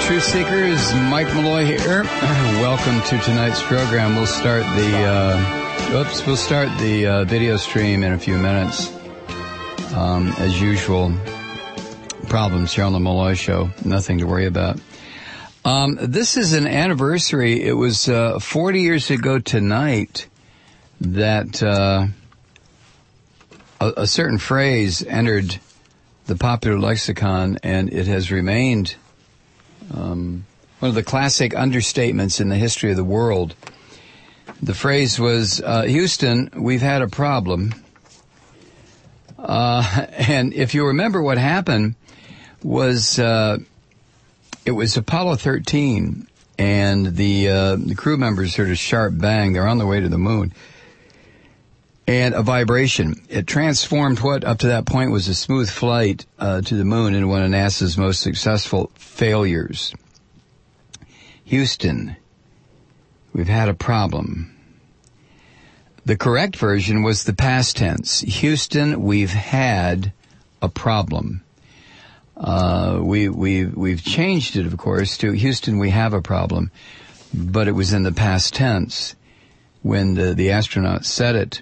Truth Seekers, Mike Malloy here. Welcome to tonight's program. We'll start the video stream in a few minutes. As usual, problems here on the Malloy Show. Nothing to worry about. This is an anniversary. It was 40 years ago tonight that a certain phrase entered the popular lexicon, and it has remained one of the classic understatements in the history of the world. The phrase was, Houston, we've had a problem. And if you remember what happened was, it was Apollo 13, and the crew members heard a sharp bang. They're on their way to the moon. And a vibration. It transformed what up to that point was a smooth flight to the moon into one of NASA's most successful failures. Houston, we've had a problem. The correct version was the past tense. Houston, we've had a problem. We've changed it, of course, to Houston, we have a problem, but it was in the past tense when the astronauts said it.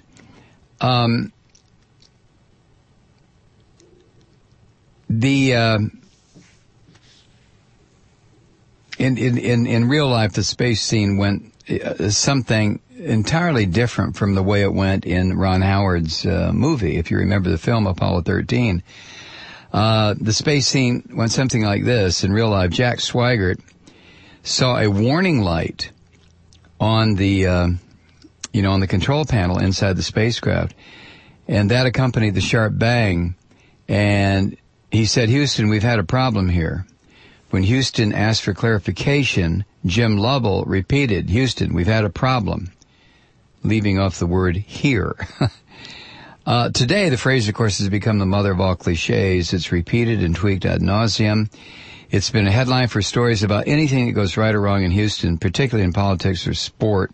In real life, the space scene went something entirely different from the way it went in Ron Howard's movie. If you remember the film Apollo 13, the space scene went something like this. In real life, Jack Swigert saw a warning light on the on the control panel inside the spacecraft, and that accompanied the sharp bang, and he said, Houston, we've had a problem here. When Houston asked for clarification, Jim Lovell repeated, Houston, we've had a problem, leaving off the word here. Today, the phrase, of course, has become the mother of all cliches. It's repeated and tweaked ad nauseum. It's been a headline for stories about anything that goes right or wrong in Houston, particularly in politics or sports.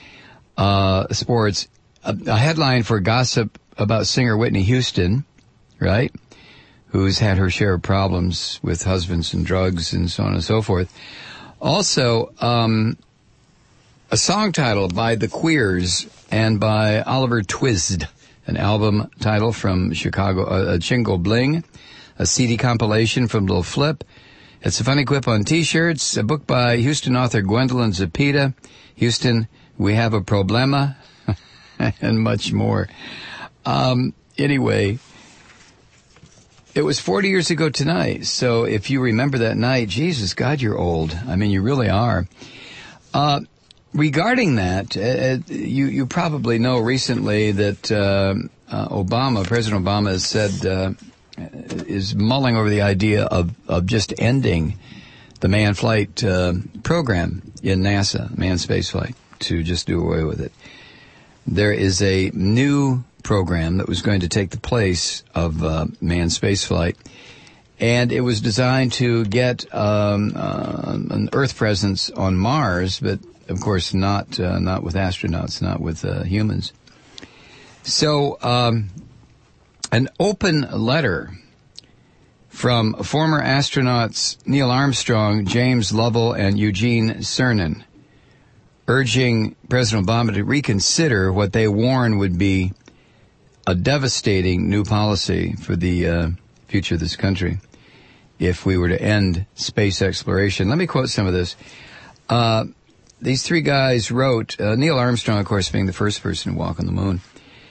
A headline for gossip about singer Whitney Houston, right, who's had her share of problems with husbands and drugs and so on and so forth. Also, a song title by The Queers and by Oliver Twist, an album title from Chicago, Chingo Bling, a CD compilation from Lil Flip. It's a funny quip on T-shirts, a book by Houston author Gwendolyn Zepeda, Houston, we have a problema, and much more. Anyway, it was 40 years ago tonight, so if you remember that night, Jesus, God, you're old. I mean, you really are. Regarding that, you probably know recently that President Obama has said, is mulling over the idea of just ending the manned flight program in NASA, manned space flight, to just do away with it. There is a new program that was going to take the place of manned space flight, and it was designed to get an Earth presence on Mars, but of course not with astronauts, not with humans. So an open letter from former astronauts Neil Armstrong, James Lovell, and Eugene Cernan, urging President Obama to reconsider what they warn would be a devastating new policy for the future of this country if we were to end space exploration. Let me quote some of this. These three guys wrote, Neil Armstrong, of course, being the first person to walk on the moon.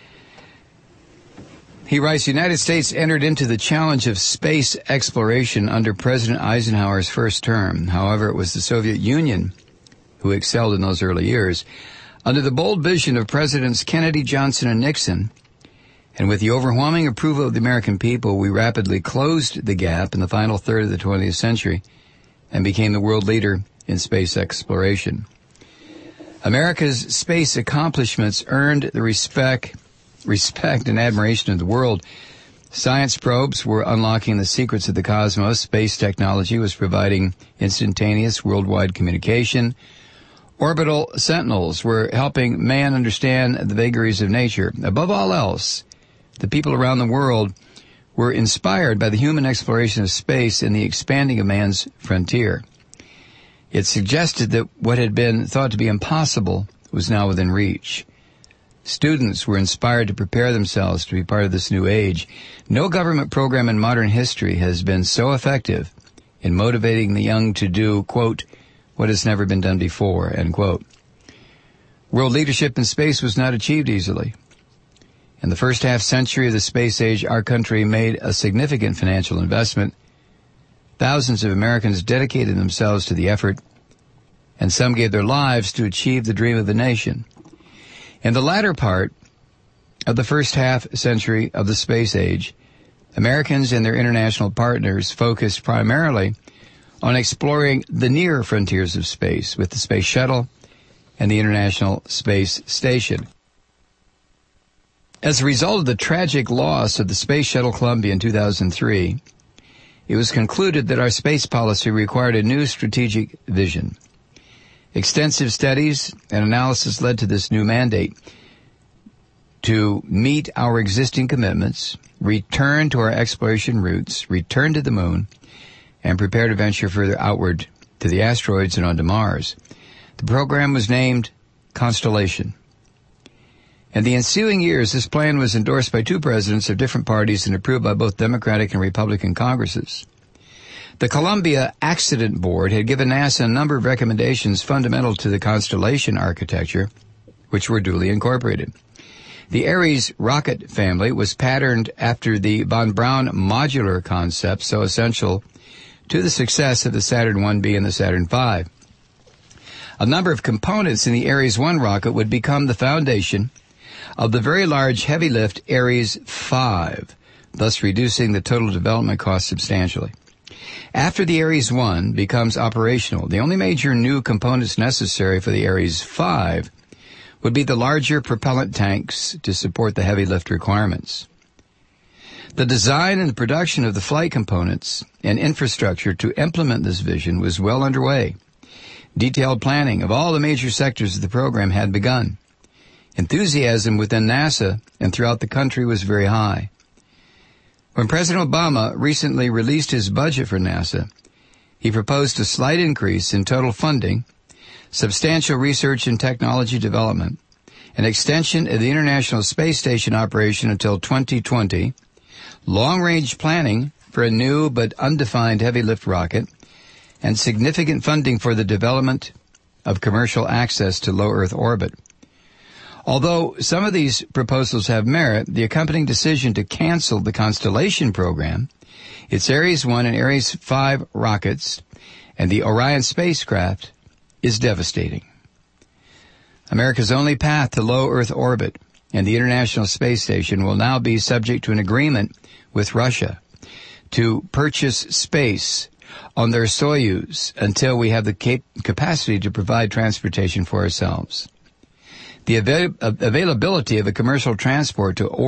He writes, the United States entered into the challenge of space exploration under President Eisenhower's first term. However, it was the Soviet Union who excelled in those early years. Under the bold vision of Presidents Kennedy, Johnson, and Nixon, and with the overwhelming approval of the American people, we rapidly closed the gap in the final third of the 20th century and became the world leader in space exploration. America's space accomplishments earned the respect and admiration of the world. Science probes were unlocking the secrets of the cosmos. Space technology was providing instantaneous worldwide communication. Orbital sentinels were helping man understand the vagaries of nature. Above all else, the people around the world were inspired by the human exploration of space and the expanding of man's frontier. It suggested that what had been thought to be impossible was now within reach. Students were inspired to prepare themselves to be part of this new age. No government program in modern history has been so effective in motivating the young to do, quote, what has never been done before, end quote. World leadership in space was not achieved easily. In the first half century of the space age, our country made a significant financial investment. Thousands of Americans dedicated themselves to the effort, and some gave their lives to achieve the dream of the nation. In the latter part of the first half century of the space age, Americans and their international partners focused primarily on exploring the near frontiers of space with the Space Shuttle and the International Space Station. As a result of the tragic loss of the Space Shuttle Columbia in 2003, it was concluded that our space policy required a new strategic vision. Extensive studies and analysis led to this new mandate to meet our existing commitments, return to our exploration routes, return to the moon, and prepare to venture further outward to the asteroids and onto Mars. The program was named Constellation. In the ensuing years, this plan was endorsed by two presidents of different parties and approved by both Democratic and Republican Congresses. The Columbia Accident Board had given NASA a number of recommendations fundamental to the Constellation architecture, which were duly incorporated. The Ares rocket family was patterned after the von Braun modular concept, so essential to the success of the Saturn 1B and the Saturn V. A number of components in the Ares 1 rocket would become the foundation of the very large heavy lift Ares 5, thus reducing the total development cost substantially. After the Ares 1 becomes operational, the only major new components necessary for the Ares 5 would be the larger propellant tanks to support the heavy lift requirements. The design and the production of the flight components and infrastructure to implement this vision was well underway. Detailed planning of all the major sectors of the program had begun. Enthusiasm within NASA and throughout the country was very high. When President Obama recently released his budget for NASA, he proposed a slight increase in total funding, substantial research and technology development, an extension of the International Space Station operation until 2020, long-range planning for a new but undefined heavy-lift rocket, and significant funding for the development of commercial access to low Earth orbit. Although some of these proposals have merit, the accompanying decision to cancel the Constellation program, its Ares 1 and Ares 5 rockets, and the Orion spacecraft is devastating. America's only path to low Earth orbit and the International Space Station will now be subject to an agreement with Russia to purchase space on their Soyuz until we have the capacity to provide transportation for ourselves. The availability of a commercial transport to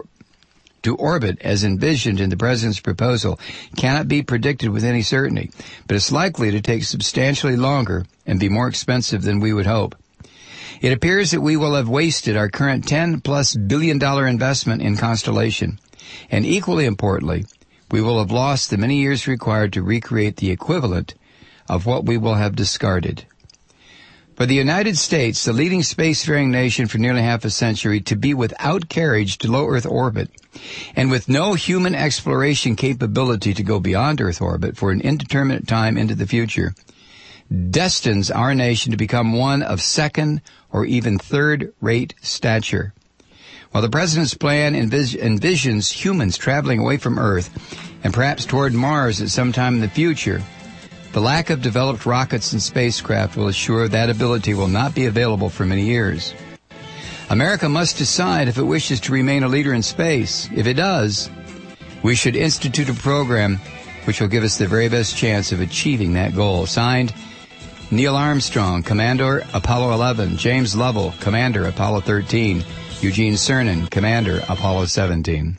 orbit as envisioned in the President's proposal cannot be predicted with any certainty, but it's likely to take substantially longer and be more expensive than we would hope. It appears that we will have wasted our current $10+ billion investment in Constellation, and equally importantly, we will have lost the many years required to recreate the equivalent of what we will have discarded. For the United States, the leading spacefaring nation for nearly half a century, to be without carriage to low Earth orbit and with no human exploration capability to go beyond Earth orbit for an indeterminate time into the future, destines our nation to become one of second or even third-rate stature. While the President's plan envisions humans traveling away from Earth and perhaps toward Mars at some time in the future, the lack of developed rockets and spacecraft will assure that ability will not be available for many years. America must decide if it wishes to remain a leader in space. If it does, we should institute a program which will give us the very best chance of achieving that goal. Signed, Neil Armstrong, Commander, Apollo 11. James Lovell, Commander, Apollo 13. Eugene Cernan, Commander, Apollo 17.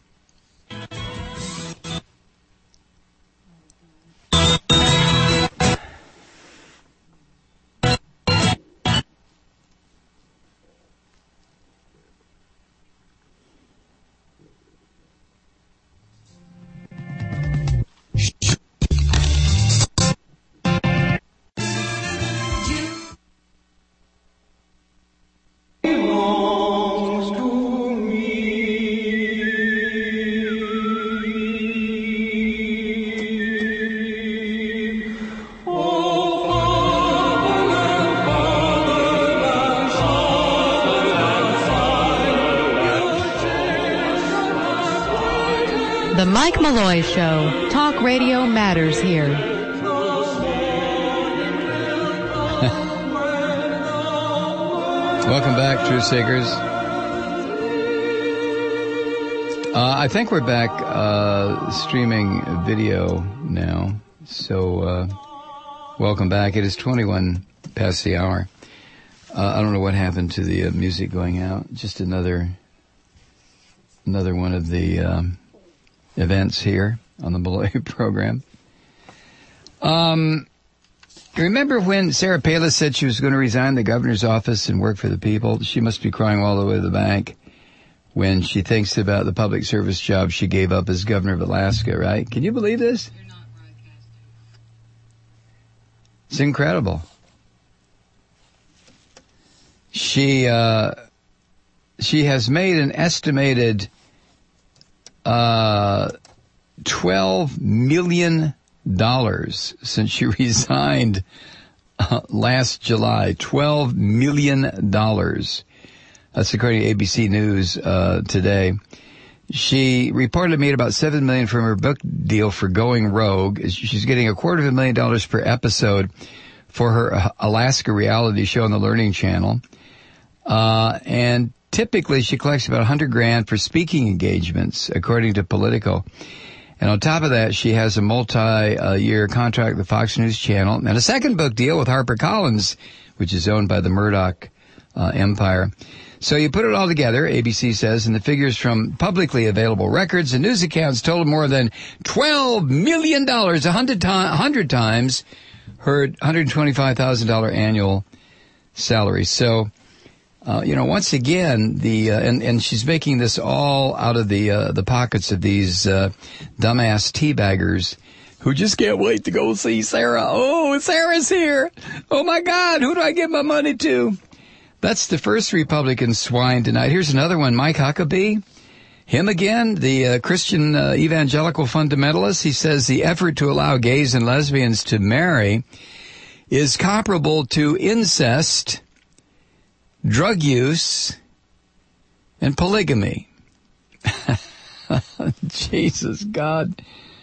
Mike Malloy Show. Talk radio matters here. Welcome back, Truth Seekers. I think we're back streaming video now. So welcome back. It is 21 past the hour. I don't know what happened to the music going out. Just another one of the events here on the Malloy program. Remember when Sarah Palin said she was going to resign the governor's office and work for the people? She must be crying all the way to the bank when she thinks about the public service job she gave up as governor of Alaska, right? Can you believe this? You're not broadcasting. It's incredible. She has made an estimated $12 million since she resigned last July. $12 million. That's according to ABC News today. She reportedly made about $7 million from her book deal for Going Rogue. She's getting $250,000 per episode for her Alaska reality show on the Learning Channel. And typically she collects about $100,000 for speaking engagements, according to Politico. And on top of that, she has a multi-year contract with the Fox News Channel and a second book deal with HarperCollins, which is owned by the Murdoch empire. So you put it all together, ABC says, and the figures from publicly available records and news accounts totaled more than $12 million, 100 times her $125,000 annual salary. So, once again, and she's making this all out of the pockets of these dumbass teabaggers who just can't wait to go see Sarah. Oh, Sarah's here. Oh my God, who do I give my money to? That's the first Republican swine tonight. Here's another one, Mike Huckabee. Him again, the Christian evangelical fundamentalist. He says the effort to allow gays and lesbians to marry is comparable to incest, drug use, and polygamy. Jesus, God.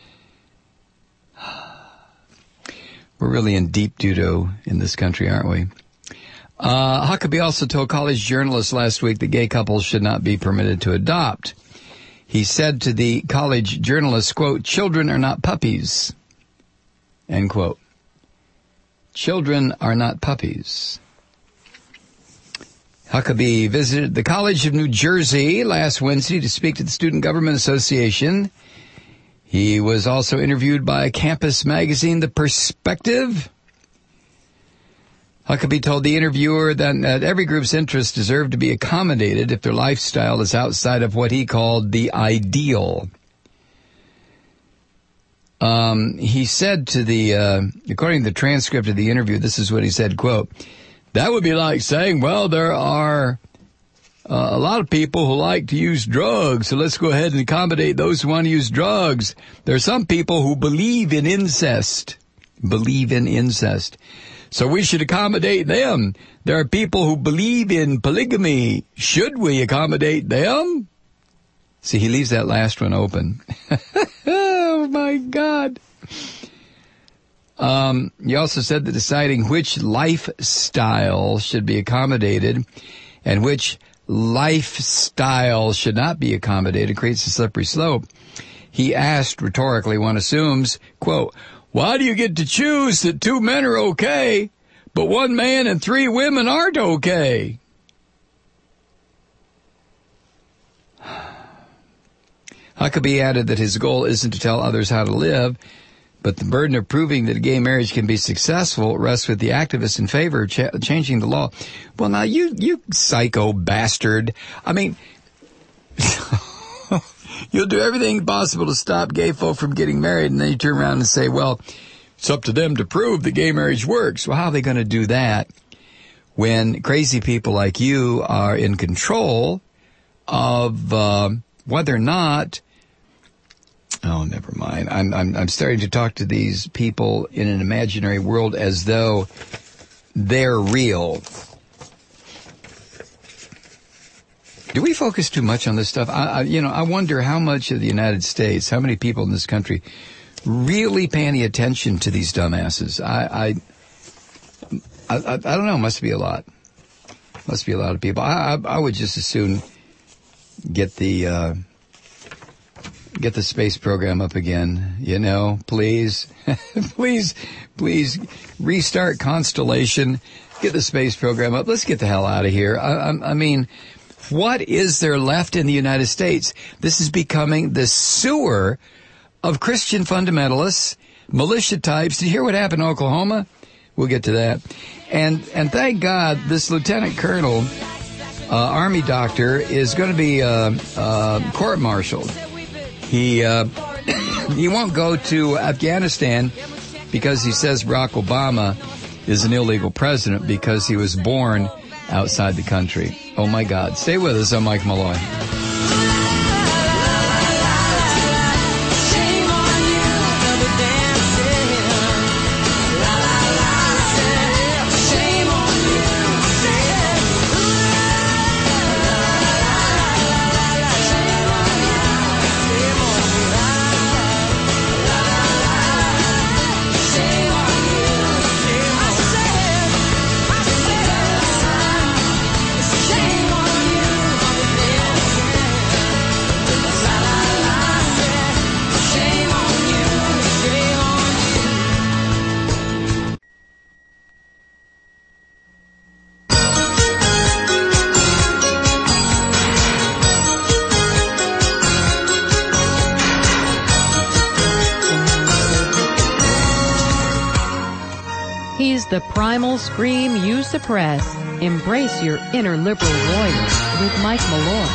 We're really in deep doo-doo in this country, aren't we? Huckabee also told college journalists last week that gay couples should not be permitted to adopt. He said to the college journalists, quote, "Children are not puppies," end quote. Children are not puppies. Huckabee visited the College of New Jersey last Wednesday to speak to the Student Government Association. He was also interviewed by campus magazine The Perspective. Huckabee told the interviewer that every group's interests deserve to be accommodated if their lifestyle is outside of what he called the ideal. He said to according to the transcript of the interview, this is what he said, quote, "That would be like saying, well, there are a lot of people who like to use drugs, so let's go ahead and accommodate those who want to use drugs. There are some people who believe in incest. So we should accommodate them. There are people who believe in polygamy. Should we accommodate them?" See, he leaves that last one open. Oh, my God. He also said that deciding which lifestyle should be accommodated and which lifestyle should not be accommodated creates a slippery slope. He asked, rhetorically, one assumes, quote, "Why do you get to choose that 2 men are okay, but 1 man and 3 women aren't okay?" Huckabee added that his goal isn't to tell others how to live, but the burden of proving that gay marriage can be successful rests with the activists in favor of changing the law. Well, now, you psycho bastard. I mean, you'll do everything possible to stop gay folk from getting married, and then you turn around and say, well, it's up to them to prove that gay marriage works. Well, how are they going to do that when crazy people like you are in control of whether or not... Oh, never mind. I'm starting to talk to these people in an imaginary world as though they're real. Do we focus too much on this stuff? I wonder how much of the United States, how many people in this country really pay any attention to these dumbasses. I don't know. Must be a lot. Must be a lot of people. I would just as soon get the space program up again. Please, please restart Constellation. Get the space program up. Let's get the hell out of here. I mean, what is there left in the United States? This is becoming the sewer of Christian fundamentalists, militia types. Did you hear what happened in Oklahoma? We'll get to that. And thank God this lieutenant colonel, Army doctor, is going to be court-martialed. He won't go to Afghanistan because he says Barack Obama is an illegal president because he was born outside the country. Oh, my God. Stay with us. I'm Mike Malloy. The primal scream you suppress. Embrace your inner liberal warrior with Mike Malloy.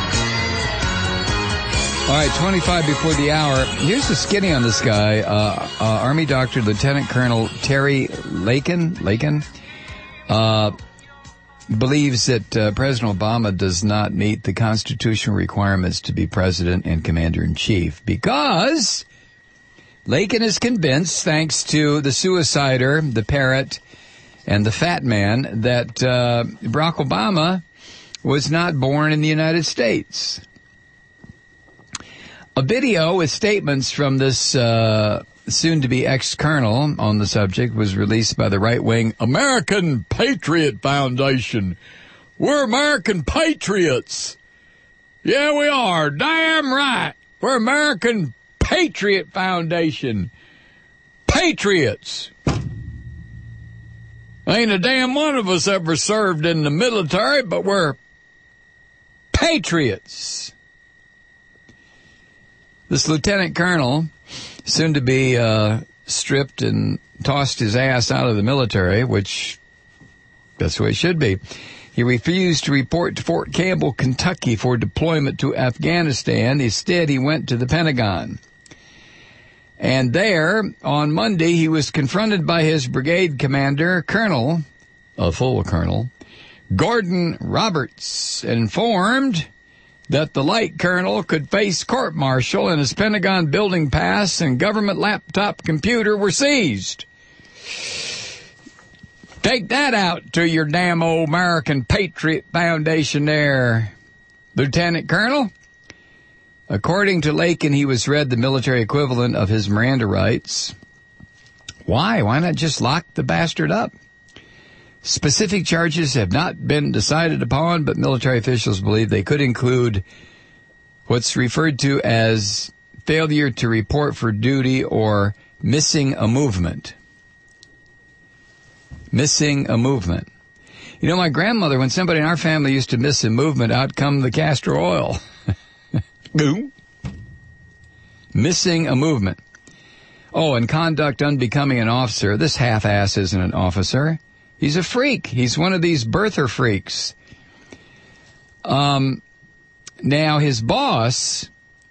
All right, 25 before the hour. Here's the skinny on this guy. Army Doctor Lieutenant Colonel Terry Lakin believes that President Obama does not meet the constitutional requirements to be president and commander-in-chief because Lakin is convinced, thanks to the suicider, the parrot, and the fat man, that Barack Obama was not born in the United States. A video with statements from this soon-to-be ex-colonel on the subject was released by the right-wing American Patriot Foundation. We're American patriots. Yeah, we are. Damn right. We're American Patriot Foundation. Patriots. Ain't a damn one of us ever served in the military, but we're patriots. This lieutenant colonel, soon to be stripped and tossed his ass out of the military, which that's the way it should be. He refused to report to Fort Campbell, Kentucky for deployment to Afghanistan. Instead, he went to the Pentagon. And there, on Monday, he was confronted by his brigade commander, full colonel, Gordon Roberts, informed that the light colonel could face court-martial and his Pentagon building pass and government laptop computer were seized. Take that out to your damn old American Patriot Foundation there, Lieutenant Colonel. According to Lakin, he was read the military equivalent of his Miranda rights. Why? Why not just lock the bastard up? Specific charges have not been decided upon, but military officials believe they could include what's referred to as failure to report for duty or missing a movement. Missing a movement. You know, my grandmother, when somebody in our family used to miss a movement, out come the castor oil. Missing a movement. Oh, and conduct unbecoming an officer. This half-ass isn't an officer. He's a freak. He's one of these birther freaks. Now, his boss,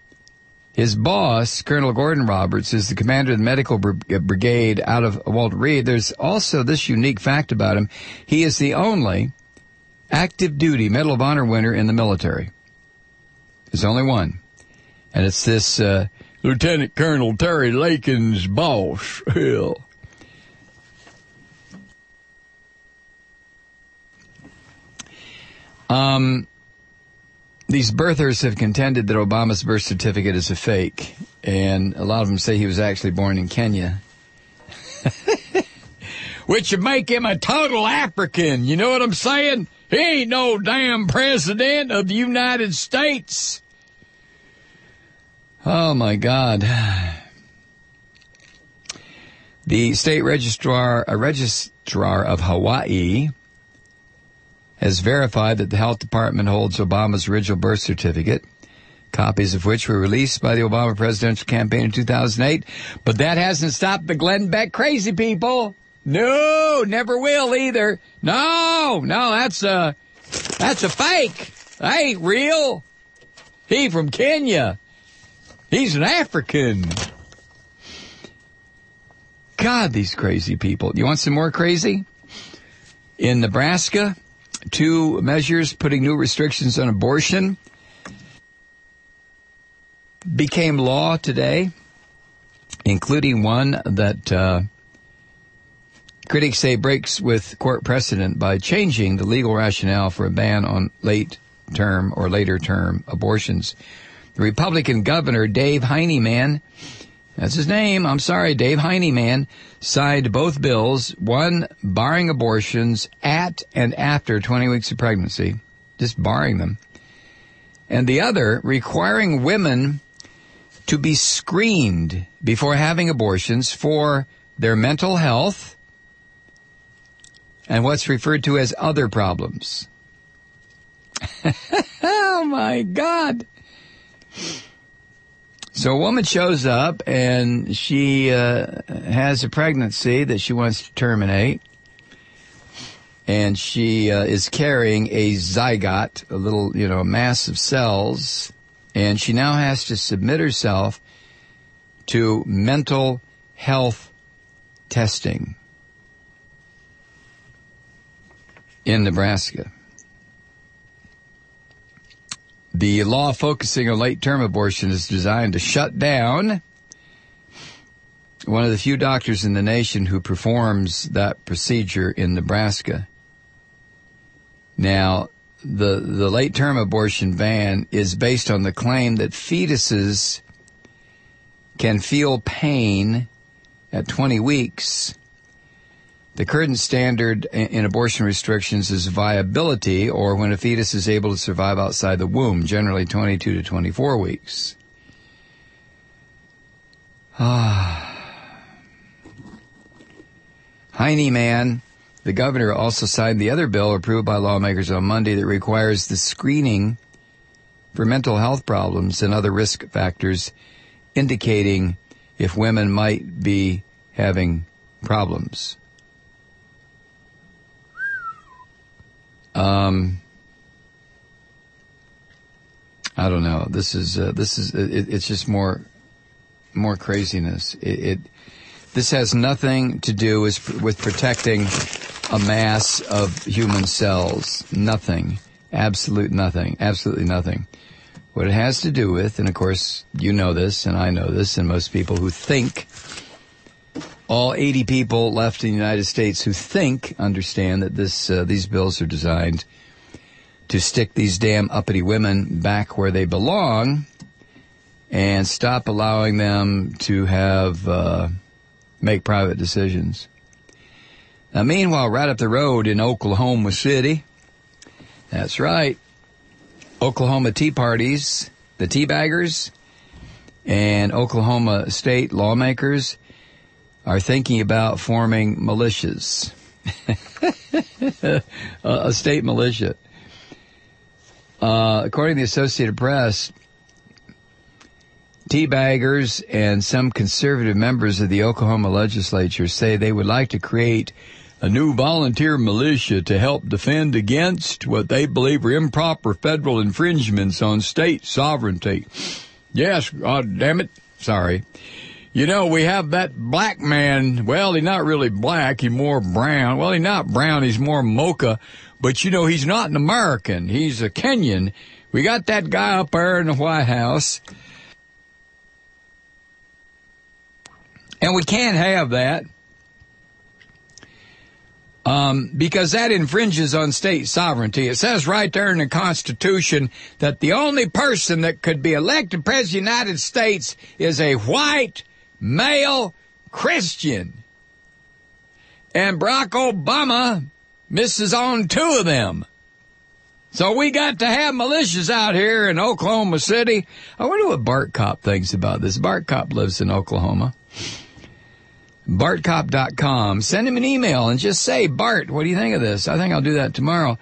Colonel Gordon Roberts, is the commander of the medical brigade out of Walter Reed. There's also this unique fact about him. He is the only active duty Medal of Honor winner in the military. There's only one. And it's this Lieutenant Colonel Terry Lakin's boss. Hell. these birthers have contended that Obama's birth certificate is a fake, and a lot of them say he was actually born in Kenya. Which would make him a total African. You know what I'm saying? He ain't no damn president of the United States. Oh, my God. The state registrar of Hawaii has verified that the health department holds Obama's original birth certificate, copies of which were released by the Obama presidential campaign in 2008. But that hasn't stopped the Glenn Beck crazy people. No, never will either. No, that's a fake. That ain't real. He from Kenya. He's an African. God, these crazy people. You want some more crazy? In Nebraska, 2 measures putting new restrictions on abortion became law today, including one that critics say breaks with court precedent by changing the legal rationale for a ban on late-term or later-term abortions. The Republican governor, Dave Heinemann, that's his name, I'm sorry, Dave Heinemann, signed both bills, one barring abortions at and after 20 weeks of pregnancy, just barring them, and the other requiring women to be screened before having abortions for their mental health and what's referred to as other problems. Oh, my God. So a woman shows up, and she has a pregnancy that she wants to terminate, and she is carrying a zygote, a little, mass of cells, and she now has to submit herself to mental health testing in Nebraska. The law focusing on late-term abortion is designed to shut down one of the few doctors in the nation who performs that procedure in Nebraska. Now, the late-term abortion ban is based on the claim that fetuses can feel pain at 20 weeks. The current standard in abortion restrictions is viability, or when a fetus is able to survive outside the womb, generally 22 to 24 weeks. Heinemann, the governor, also signed the other bill approved by lawmakers on Monday that requires the screening for mental health problems and other risk factors, indicating if women might be having problems. I don't know. It's just more craziness. This has nothing to do with protecting a mass of human cells. Nothing. Absolutely nothing. What it has to do with, and of course you know this, and I know this, and most people who think, all 80 people left in the United States who think understand that these bills are designed to stick these damn uppity women back where they belong and stop allowing them to make private decisions. Now, meanwhile, right up the road in Oklahoma City, that's right, Oklahoma Tea Parties, the Teabaggers, and Oklahoma state lawmakers are thinking about forming militias, a state militia. According to the Associated Press, Teabaggers and some conservative members of the Oklahoma legislature say they would like to create a new volunteer militia to help defend against what they believe are improper federal infringements on state sovereignty. Yes, God damn it. Sorry. You know, we have that black man. Well, he's not really black. He's more brown. Well, he's not brown. He's more mocha. But, you know, he's not an American. He's a Kenyan. We got that guy up there in the White House. And we can't have that. because that infringes on state sovereignty. It says right there in the Constitution that the only person that could be elected president of the United States is a white male Christian. And Barack Obama misses on 2 of them. So we got to have militias out here in Oklahoma City. I wonder what Bart Kopp thinks about this. Bart Kopp lives in Oklahoma. BartKopp.com. Send him an email and just say, Bart, what do you think of this? I think I'll do that tomorrow.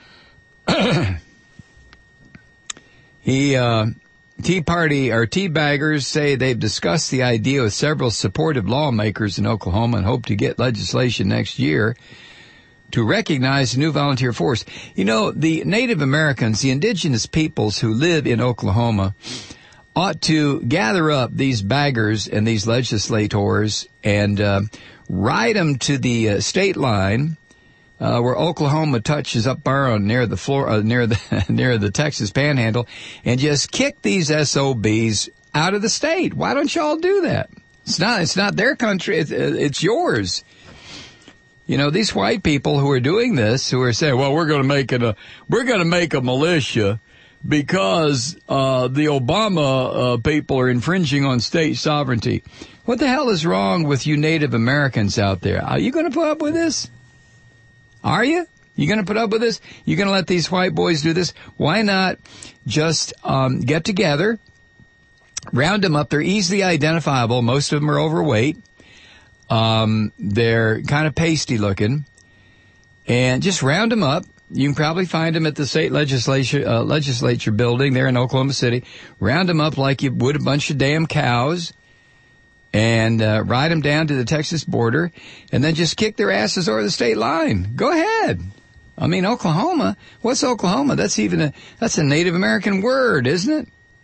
Tea Party or tea baggers say they've discussed the idea with several supportive lawmakers in Oklahoma and hope to get legislation next year to recognize the new volunteer force. You know, the Native Americans, the indigenous peoples who live in Oklahoma, ought to gather up these baggers and these legislators and ride them to the state line where Oklahoma touches up there near the floor, near the Texas Panhandle, and just kick these SOBs out of the state. Why don't y'all do that? It's not their country. It's yours. You know, these white people who are doing this, who are saying, well, we're going to make a militia because the Obama people are infringing on state sovereignty. What the hell is wrong with you Native Americans out there? Are you going to put up with this? Are you? You going to put up with this? You going to let these white boys do this? Why not just get together, round them up? They're easily identifiable. Most of them are overweight. They're kind of pasty looking, and just round them up. You can probably find them at the state legislature building there in Oklahoma City. Round them up like you would a bunch of damn cows, and ride them down to the Texas border, and then just kick their asses over the state line. Go ahead. I mean, Oklahoma. What's Oklahoma? That's a Native American word, isn't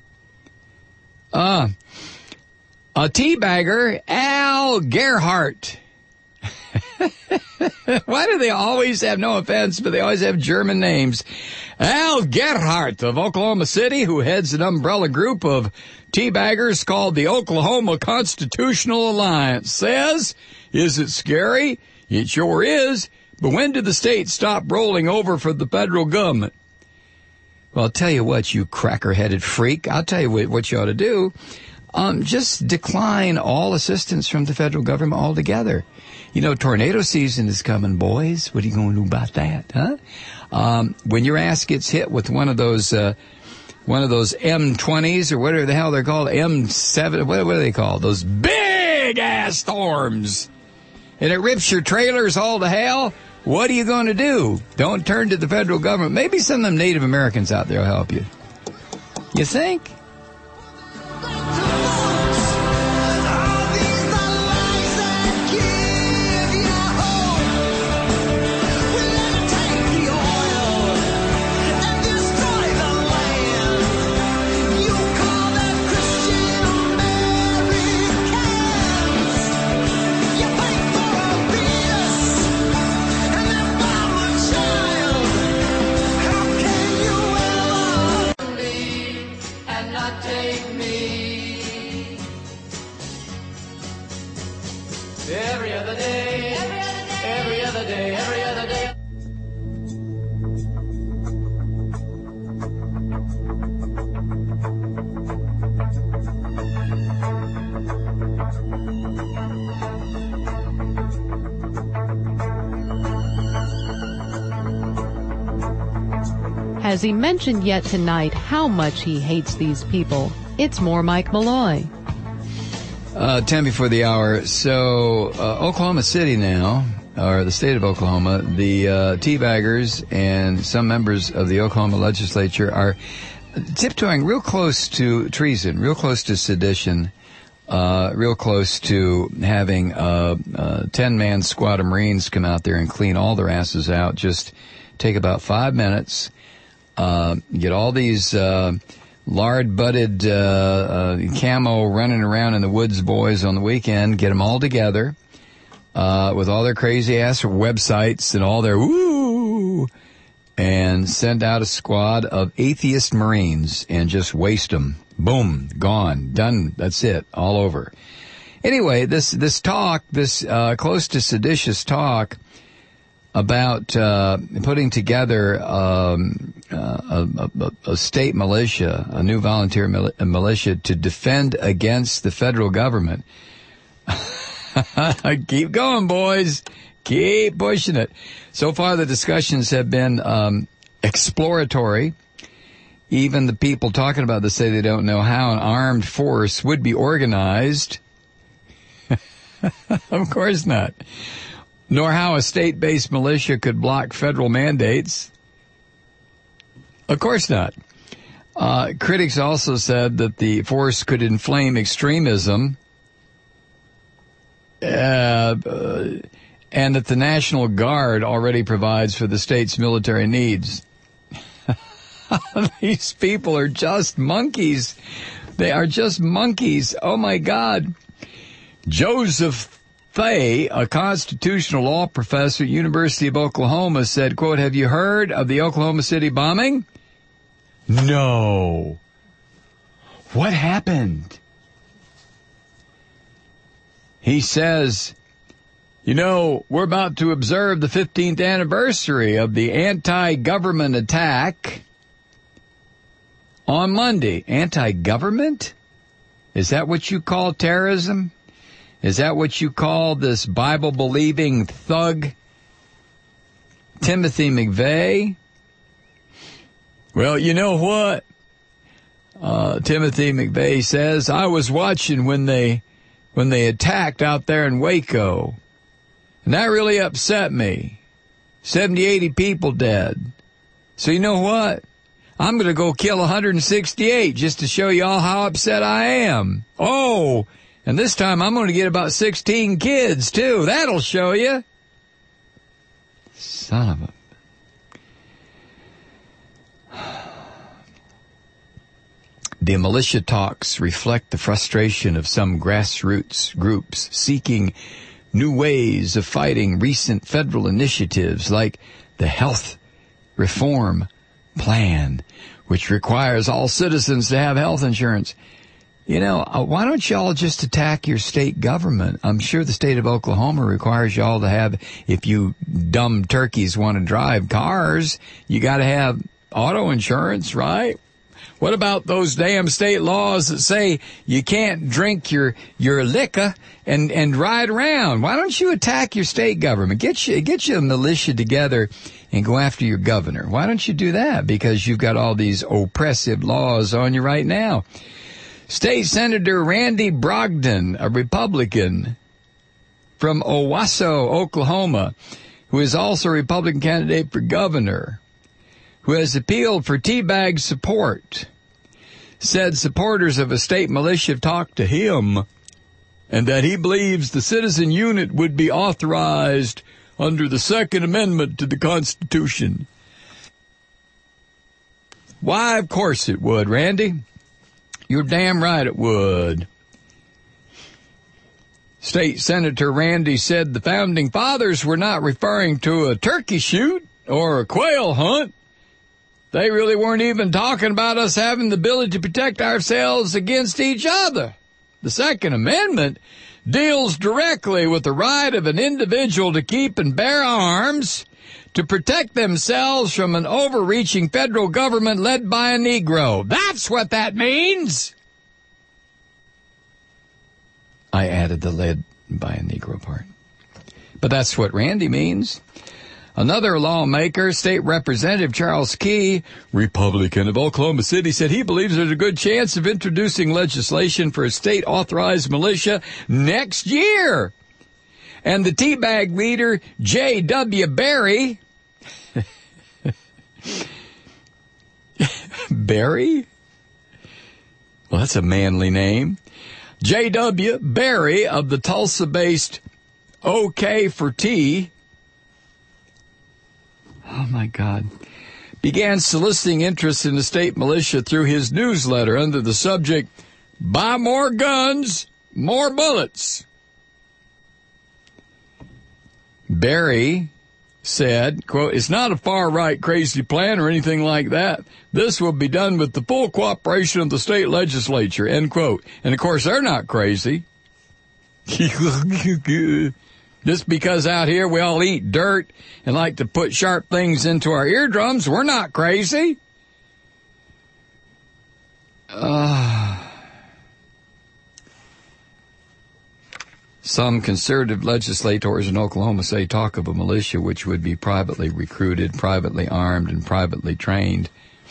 it? A teabagger, Al Gerhardt. Why do they always have, no offense, but they always have German names? Al Gerhardt of Oklahoma City, who heads an umbrella group of teabaggers called the Oklahoma Constitutional Alliance, says, is it scary? It sure is. But when did the state stop rolling over for the federal government? Well, I'll tell you what, you cracker-headed freak. I'll tell you what you ought to do. Just decline all assistance from the federal government altogether. You know, tornado season is coming, boys. What are you going to do about that, huh? When your ass gets hit with one of those M20s or whatever the hell they're called, M7, what are they called? Those big ass storms. And it rips your trailers all to hell. What are you going to do? Don't turn to the federal government. Maybe some of them Native Americans out there will help you. You think? Has he mentioned yet tonight how much he hates these people? It's more Mike Malloy. 10 before the hour. So, Oklahoma City now, or the state of Oklahoma, the teabaggers and some members of the Oklahoma legislature are tiptoeing real close to treason, real close to sedition, real close to having a 10-man squad of Marines come out there and clean all their asses out. Just take about 5 minutes. Get all these lard-butted camo running around in the woods boys on the weekend, get them all together with all their crazy-ass websites and all their woo, and send out a squad of atheist Marines and just waste them. Boom, gone, done, that's it, all over. Anyway, this talk, this close to seditious talk, about putting together a state militia, a new volunteer militia to defend against the federal government. Keep going, boys. Keep pushing it. So far, the discussions have been exploratory. Even the people talking about this say they don't know how an armed force would be organized. Of course not. Nor how a state-based militia could block federal mandates. Of course not. Critics also said that the force could inflame extremism, and that the National Guard already provides for the state's military needs. These people are just monkeys. They are just monkeys. Oh, my God. Joseph Fay, a constitutional law professor at University of Oklahoma, said, quote, "Have you heard of the Oklahoma City bombing?" No. What happened? He says, we're about to observe the 15th anniversary of the anti-government attack on Monday. Anti-government? Is that what you call terrorism? Is that what you call this Bible-believing thug, Timothy McVeigh? Well, you know what? Timothy McVeigh says, I was watching when they attacked out there in Waco, and that really upset me. 70, 80 people dead. So you know what? I'm going to go kill 168 just to show you all how upset I am. Oh, and this time I'm going to get about 16 kids, too. That'll show you. Son of a... The militia talks reflect the frustration of some grassroots groups seeking new ways of fighting recent federal initiatives like the Health Reform Plan, which requires all citizens to have health insurance. Why don't y'all just attack your state government? I'm sure the state of Oklahoma requires y'all to have, if you dumb turkeys want to drive cars, you got to have auto insurance, right? What about those damn state laws that say you can't drink your liquor and ride around? Why don't you attack your state government? Get your militia together and go after your governor. Why don't you do that? Because you've got all these oppressive laws on you right now. State Senator Randy Brogdon, a Republican from Owasso, Oklahoma, who is also a Republican candidate for governor, who has appealed for teabag support, said supporters of a state militia have talked to him and that he believes the citizen unit would be authorized under the Second Amendment to the Constitution. Why, of course it would, Randy. You're damn right it would. State Senator Randy said the Founding Fathers were not referring to a turkey shoot or a quail hunt. They really weren't even talking about us having the ability to protect ourselves against each other. The Second Amendment deals directly with the right of an individual to keep and bear arms to protect themselves from an overreaching federal government led by a Negro. That's what that means. I added the led by a Negro part. But that's what Randy means. Another lawmaker, State Representative Charles Key, Republican of Oklahoma City, said he believes there's a good chance of introducing legislation for a state-authorized militia next year. And the teabag leader, J.W. Barry, Barry? Well, that's a manly name. J.W. Barry of the Tulsa-based OK for Tea, oh my God, began soliciting interest in the state militia through his newsletter under the subject, Buy More Guns, More Bullets. Barry said, quote, it's not a far-right crazy plan or anything like that. This will be done with the full cooperation of the state legislature, end quote. And, of course, they're not crazy. Just because out here we all eat dirt and like to put sharp things into our eardrums, we're not crazy. Some conservative legislators in Oklahoma say talk of a militia which would be privately recruited, privately armed, and privately trained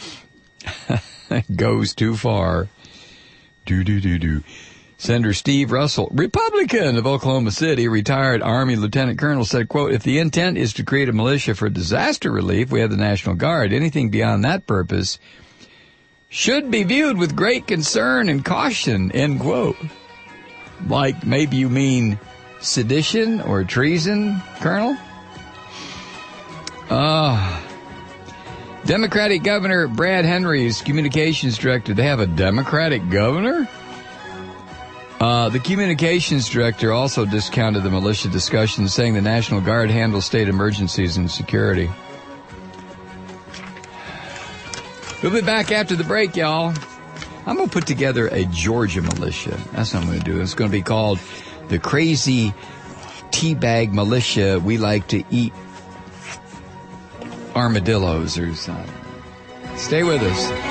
goes too far. Senator Steve Russell, Republican of Oklahoma City, retired Army Lieutenant Colonel, said, quote, if the intent is to create a militia for disaster relief, we have the National Guard. Anything beyond that purpose should be viewed with great concern and caution, end quote. Like maybe you mean sedition or treason, Colonel? Democratic Governor Brad Henry's communications director. They have a Democratic governor? The communications director also discounted the militia discussion, saying the National Guard handles state emergencies and security. We'll be back after the break, y'all. I'm going to put together a Georgia militia. That's what I'm going to do. It's going to be called the Crazy Teabag Militia. We like to eat armadillos or something. Stay with us.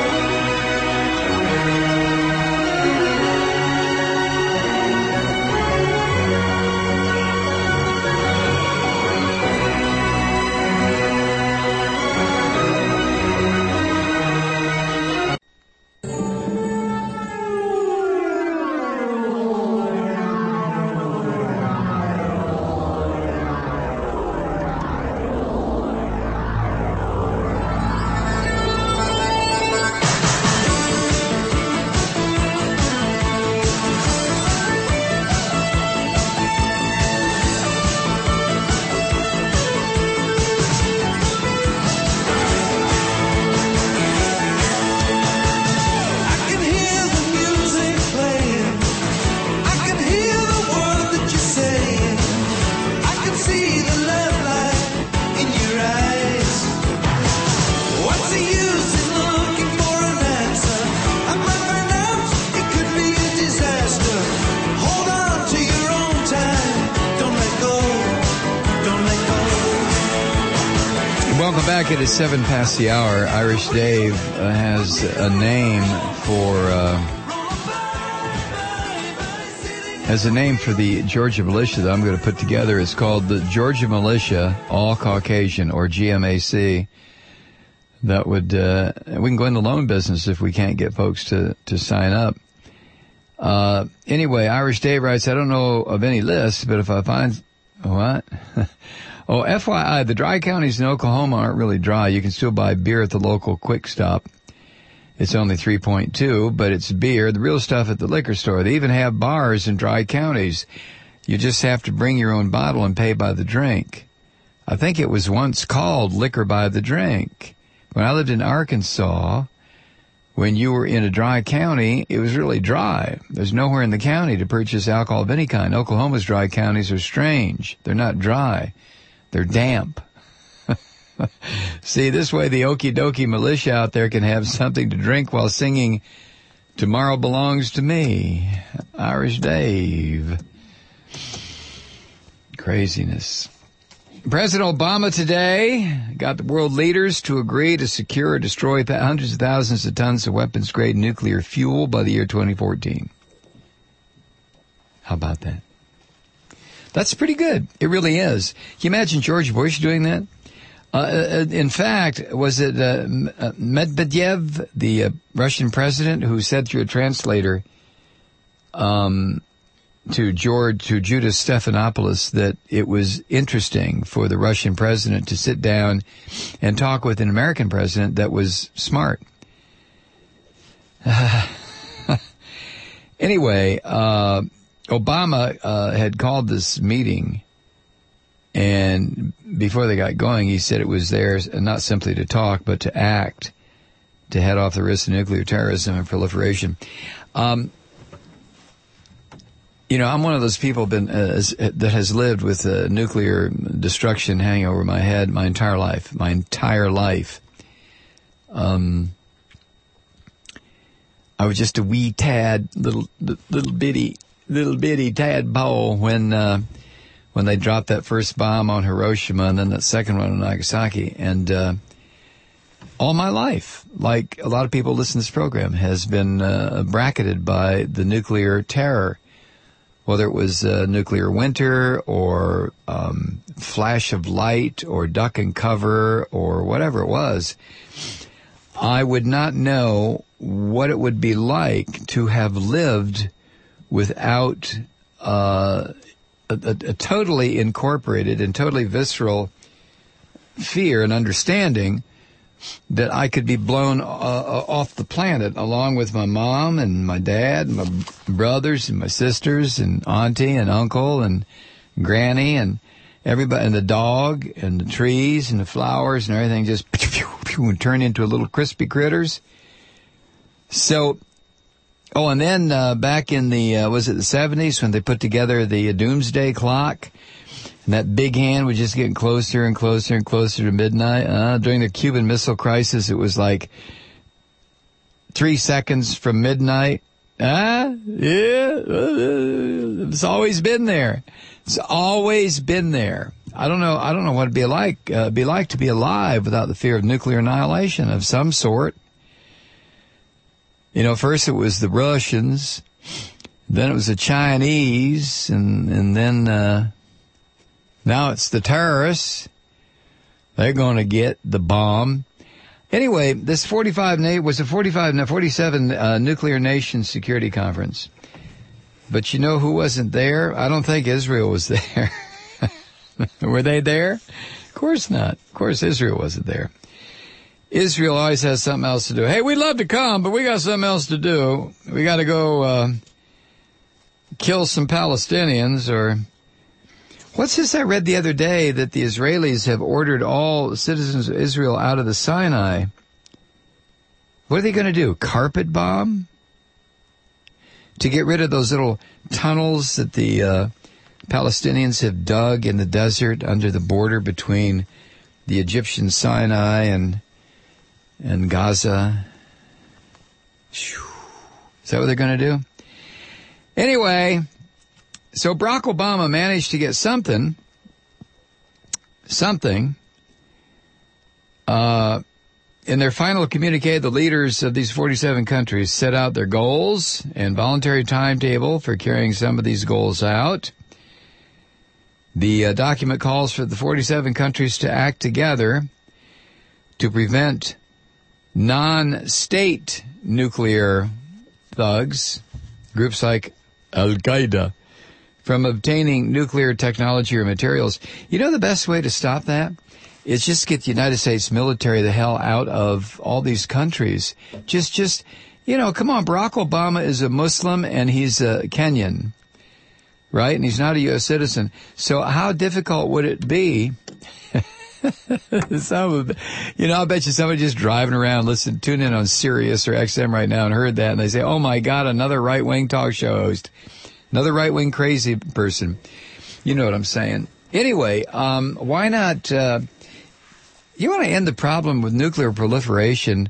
It is 7 past the hour. Irish Dave has a name for the Georgia militia that I'm going to put together. It's called the Georgia Militia All Caucasian, or GMAC. That would we can go in the loan business if we can't get folks to sign up. Anyway, Irish Dave writes, I don't know of any list, but if I find what. Oh, FYI, the dry counties in Oklahoma aren't really dry. You can still buy beer at the local Quick Stop. It's only 3.2, but it's beer, the real stuff at the liquor store. They even have bars in dry counties. You just have to bring your own bottle and pay by the drink. I think it was once called liquor by the drink. When I lived in Arkansas, when you were in a dry county, it was really dry. There's nowhere in the county to purchase alcohol of any kind. Oklahoma's dry counties are strange. They're not dry. They're damp. See, this way the okie dokie militia out there can have something to drink while singing Tomorrow Belongs to Me. Irish Dave. Craziness. President Obama today got the world leaders to agree to secure or destroy hundreds of thousands of tons of weapons-grade nuclear fuel by the year 2014. How about that? That's pretty good. It really is. Can you imagine George Bush doing that? In fact, was it Medvedev, the Russian president, who said through a translator to Judas Stephanopoulos that it was interesting for the Russian president to sit down and talk with an American president that was smart. Anyway, Obama had called this meeting, and before they got going, he said it was theirs not simply to talk, but to act, to head off the risk of nuclear terrorism and proliferation. I'm one of those people that has lived with nuclear destruction hanging over my head my entire life. I was just a wee tad, little bitty tadpole when when they dropped that first bomb on Hiroshima and then that second one on Nagasaki. And all my life, like a lot of people listening to this program, has been bracketed by the nuclear terror, whether it was nuclear winter or flash of light or duck and cover or whatever it was. I would not know what it would be like to have lived without a totally incorporated and totally visceral fear and understanding that I could be blown off the planet along with my mom and my dad and my brothers and my sisters and auntie and uncle and granny and everybody and the dog and the trees and the flowers and everything just and turn into little crispy critters. So, and then back in the, was it the 70s when they put together the doomsday clock? And that big hand was just getting closer and closer and closer to midnight. During the Cuban Missile Crisis, it was like 3 seconds from midnight. Yeah, it's always been there. It's always been there. I don't know what it'd be like to be alive without the fear of nuclear annihilation of some sort. You know, first it was the Russians, then it was the Chinese, and then now it's the terrorists. They're going to get the bomb. Anyway, this 47 nuclear nation security conference. But you know who wasn't there? I don't think Israel was there. Were they there? Of course not. Of course Israel wasn't there. Israel always has something else to do. Hey, we'd love to come, but we got something else to do. We got to go kill some Palestinians or... What's this I read the other day that the Israelis have ordered all citizens of Israel out of the Sinai? What are they going to do? Carpet bomb? To get rid of those little tunnels that the Palestinians have dug in the desert under the border between the Egyptian Sinai and Gaza. Is that what they're going to do? Anyway, so Barack Obama managed to get something. In their final communique, the leaders of these 47 countries set out their goals and voluntary timetable for carrying some of these goals out. The document calls for the 47 countries to act together to prevent non-state nuclear thugs, groups like Al-Qaeda, from obtaining nuclear technology or materials. You know the best way to stop that? Is just get the United States military the hell out of all these countries. Just, you know, come on, Barack Obama is a Muslim and he's a Kenyan, right? And he's not a U.S. citizen. So how difficult would it be? I bet you somebody just driving around, tuning in on Sirius or XM right now and heard that and they say, oh my God, another right-wing talk show host. Another right-wing crazy person. You know what I'm saying. Anyway, why not, you want to end the problem with nuclear proliferation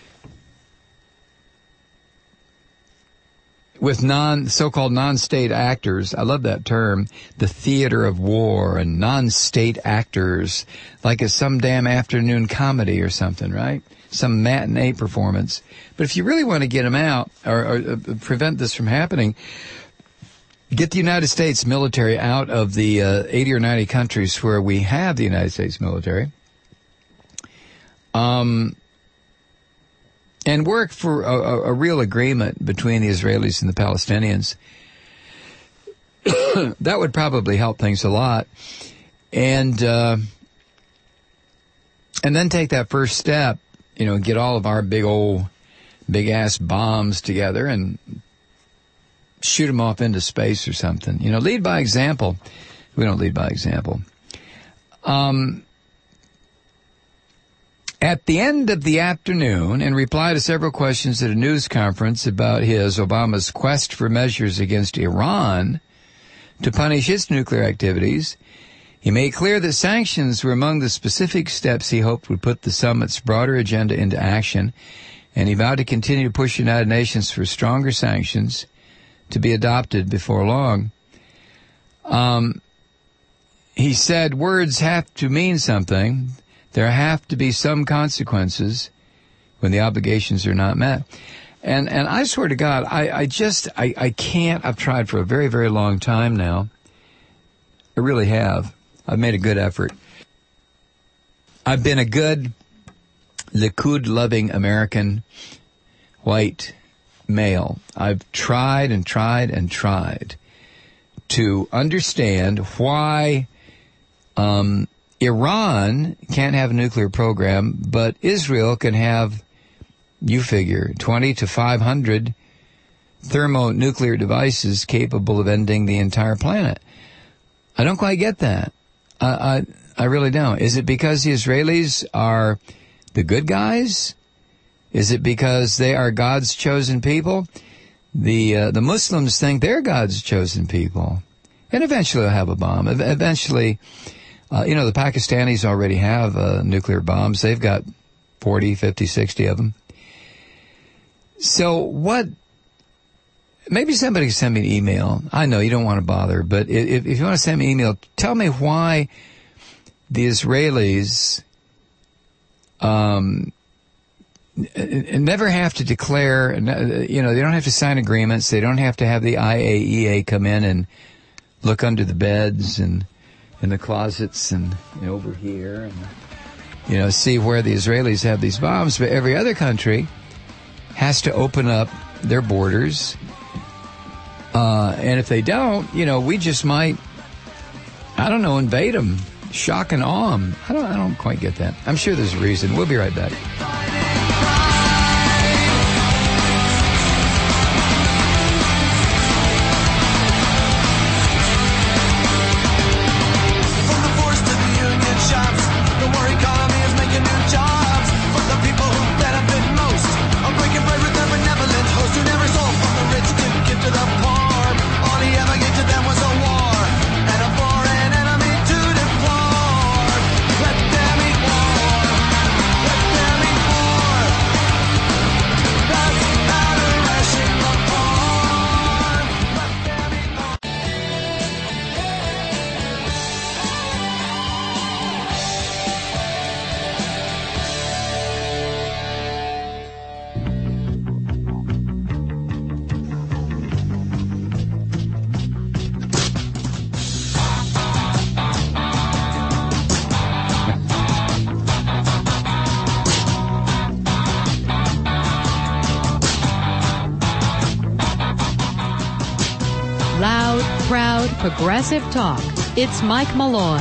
with so-called non-state actors. I love that term, the theater of war and non-state actors, like it's some damn afternoon comedy or something, right? Some matinee performance. But if you really want to get them out or prevent this from happening, get the United States military out of the 80 or 90 countries where we have the United States military. And work for a real agreement between the Israelis and the Palestinians. That would probably help things a lot. And then take that first step, you know, get all of our big ass bombs together and shoot them off into space or something. You know, lead by example. We don't lead by example. At the end of the afternoon, in reply to several questions at a news conference about Obama's quest for measures against Iran to punish its nuclear activities, he made clear that sanctions were among the specific steps he hoped would put the summit's broader agenda into action, and he vowed to continue to push the United Nations for stronger sanctions to be adopted before long. he said words have to mean something. There have to be some consequences when the obligations are not met. And I swear to God, I can't. I've tried for a very, very long time now. I really have. I've made a good effort. I've been a good Likud-loving American white male. I've tried and tried and tried to understand why Iran can't have a nuclear program, but Israel can have, you figure, 20 to 500 thermonuclear devices capable of ending the entire planet. I don't quite get that. I really don't. Is it because the Israelis are the good guys? Is it because they are God's chosen people? The Muslims think they're God's chosen people. And eventually they'll have a bomb. Eventually, the Pakistanis already have nuclear bombs. They've got 40, 50, 60 of them. So what? Maybe somebody can send me an email. I know you don't want to bother, but if you want to send me an email, tell me why the Israelis never have to declare, they don't have to sign agreements. They don't have to have the IAEA come in and look under the beds and in the closets and over here and, see where the Israelis have these bombs. But every other country has to open up their borders. And if they don't, we just might, invade them, shock and awe them. I don't quite get that. I'm sure there's a reason. We'll be right back. Loud, proud, progressive talk. It's Mike Malloy.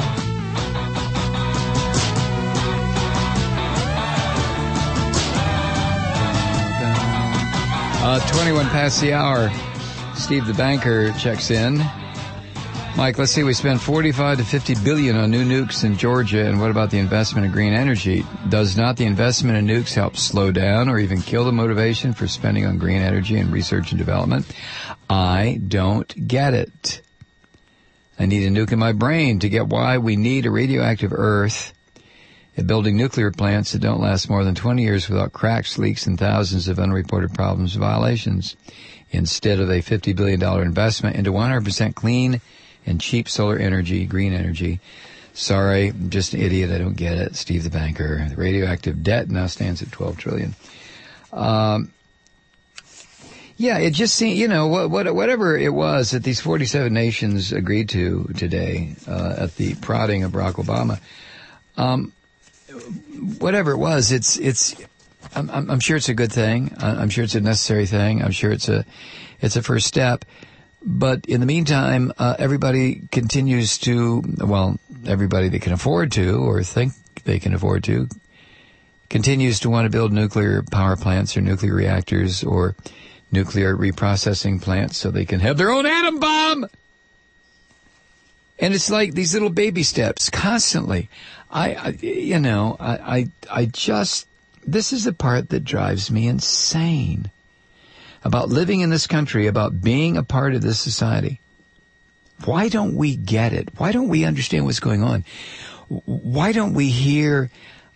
21 past the hour. Steve the banker checks in. Mike, let's see, we spent 45 to 50 billion on new nukes in Georgia, and what about the investment in green energy? Does not the investment in nukes help slow down or even kill the motivation for spending on green energy and research and development? I don't get it. I need a nuke in my brain to get why we need a radioactive Earth at building nuclear plants that don't last more than 20 years without cracks, leaks, and thousands of unreported problems and violations, instead of a $50 billion investment into 100% clean and cheap solar energy, green energy. Sorry, I'm just an idiot. I don't get it. Steve the banker. The radioactive debt now stands at $12 trillion. Yeah, it just seems, whatever it was that these 47 nations agreed to today at the prodding of Barack Obama, whatever it was, I'm sure it's a good thing. I'm sure it's a necessary thing. I'm sure it's a first step. But in the meantime, everybody continues to, everybody that can afford to or think they can afford to continues to want to build nuclear power plants or nuclear reactors or nuclear reprocessing plants so they can have their own atom bomb. And it's like these little baby steps constantly. This is the part that drives me insane about living in this country, about being a part of this society. Why don't we get it? Why don't we understand what's going on? Why don't we hear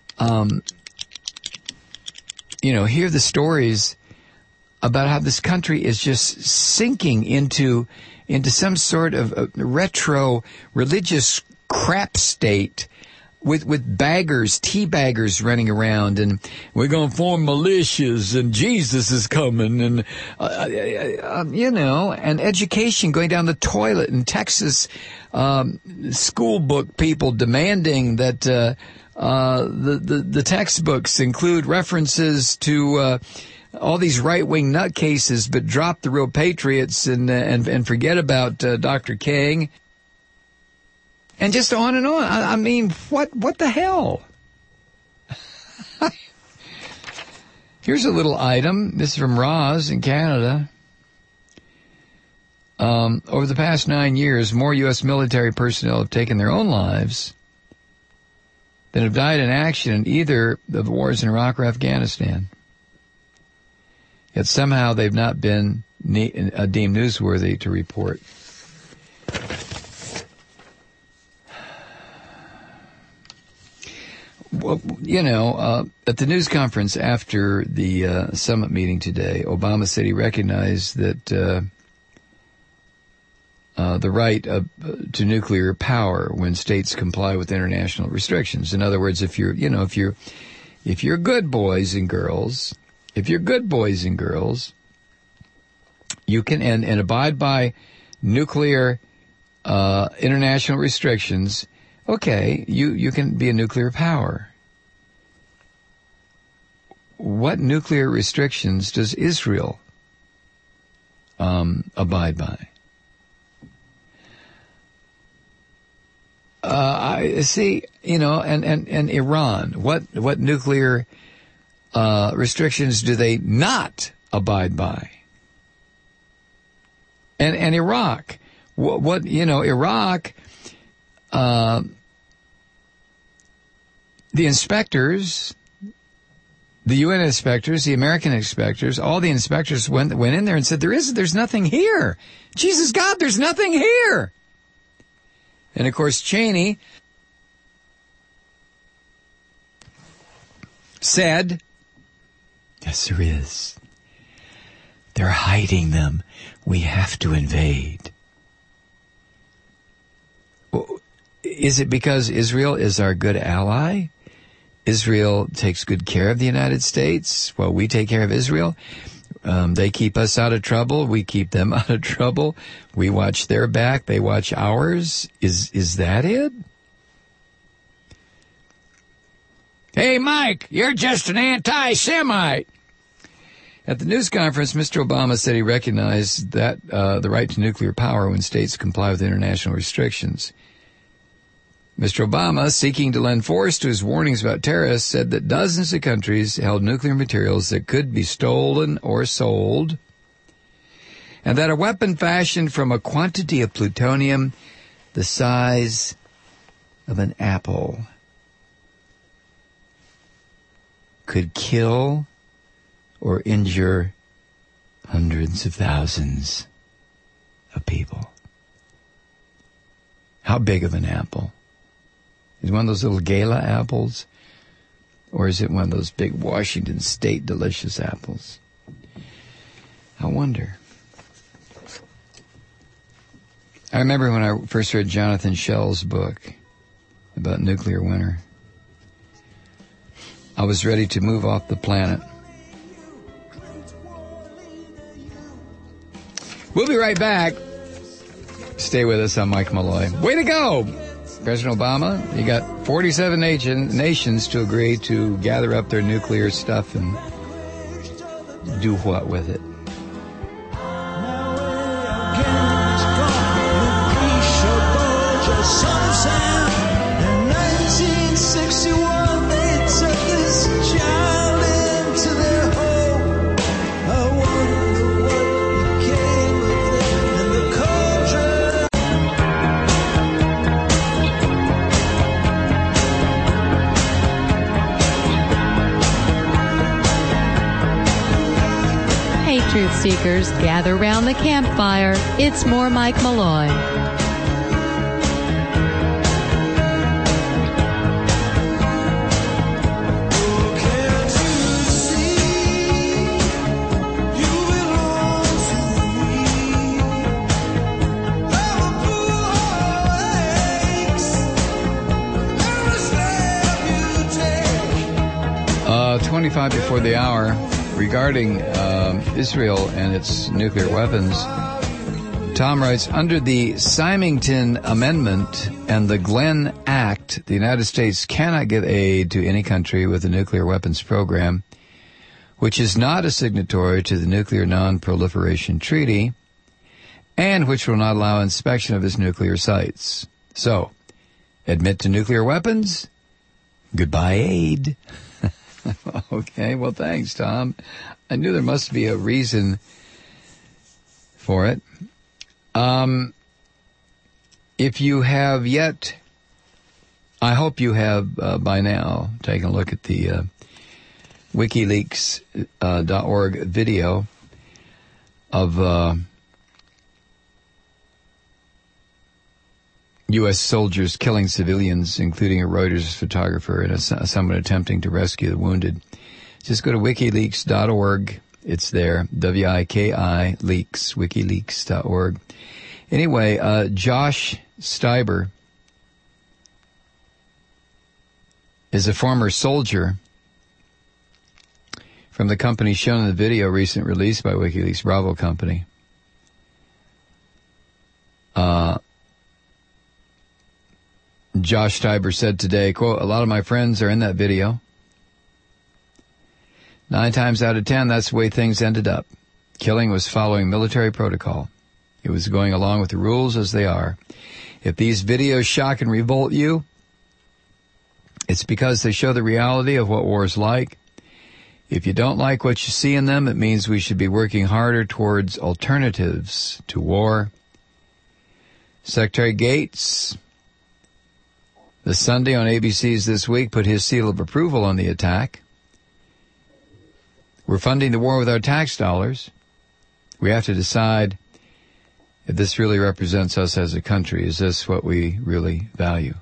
the stories about how this country is just sinking into some sort of retro religious crap state with baggers, tea baggers running around, and we're going to form militias, and Jesus is coming, and, and education going down the toilet in Texas, school book people demanding that the textbooks include references to all these right-wing nutcases, but drop the real patriots and forget about Dr. King. And just on and on. I mean, what the hell? Here's a little item. This is from Roz in Canada. Over the past 9 years, more U.S. military personnel have taken their own lives than have died in action in either of the wars in Iraq or Afghanistan. Yet somehow they've not been deemed newsworthy to report. Well, at the news conference after the summit meeting today, Obama said he recognized that the right to nuclear power when states comply with international restrictions. In other words, if you're good boys and girls, you can and abide by nuclear international restrictions. Okay, you can be a nuclear power. What nuclear restrictions does Israel abide by? I see, and Iran. What nuclear restrictions do they not abide by? And Iraq. Iraq. The inspectors, the UN inspectors, the American inspectors, all the inspectors went in there and said, there's nothing here. Jesus God, there's nothing here. And of course, Cheney said, yes, there is. They're hiding them. We have to invade. Is it because Israel is our good ally? Israel takes good care of the United States while we take care of Israel. They keep us out of trouble. We keep them out of trouble. We watch their back. They watch ours. Is that it? Hey, Mike, you're just an anti-Semite. At the news conference, Mr. Obama said he recognized that the right to nuclear power when states comply with international restrictions. Mr. Obama, seeking to lend force to his warnings about terrorists, said that dozens of countries held nuclear materials that could be stolen or sold, and that a weapon fashioned from a quantity of plutonium the size of an apple could kill or injure hundreds of thousands of people. How big of an apple? Is it one of those little gala apples? Or is it one of those big Washington State delicious apples? I wonder. I remember when I first read Jonathan Schell's book about nuclear winter. I was ready to move off the planet. We'll be right back. Stay with us. I'm Mike Malloy. Way to go! President Obama, he got 47 nations to agree to gather up their nuclear stuff and do what with it? Truth seekers, gather round the campfire. It's more Mike Malloy. 6:25 before the hour regarding Israel and its nuclear weapons. Tom writes, under the Symington Amendment and the Glenn Act, the United States cannot give aid to any country with a nuclear weapons program which is not a signatory to the Nuclear Non-Proliferation Treaty and which will not allow inspection of its nuclear sites. So, admit to nuclear weapons, goodbye aid. Okay, well, thanks, Tom. I knew there must be a reason for it. If you have yet, I hope you have by now taken a look at the WikiLeaks.org video of U.S. soldiers killing civilians, including a Reuters photographer and someone attempting to rescue the wounded. Just go to WikiLeaks.org. It's there. W-I-K-I, leaks, WikiLeaks.org. Anyway, Josh Steiber is a former soldier from the company shown in the video recently released by WikiLeaks, Bravo Company. Josh Steiber said today, quote, a lot of my friends are in that video. 9 times out of 10, that's the way things ended up. Killing was following military protocol. It was going along with the rules as they are. If these videos shock and revolt you, it's because they show the reality of what war is like. If you don't like what you see in them, it means we should be working harder towards alternatives to war. Secretary Gates, the Sunday on ABC's This Week, put his seal of approval on the attack. We're funding the war with our tax dollars. We have to decide if this really represents us as a country. Is this what we really value?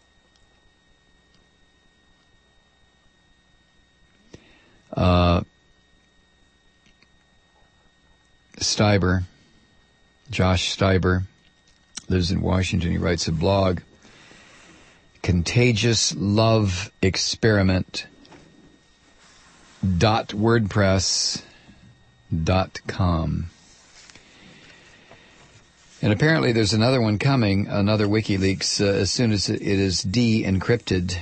Steiber, Josh Steiber, lives in Washington. He writes a blog, Contagious Love Experiment .wordpress.com. And apparently there's another one coming, another WikiLeaks, as soon as it is de-encrypted.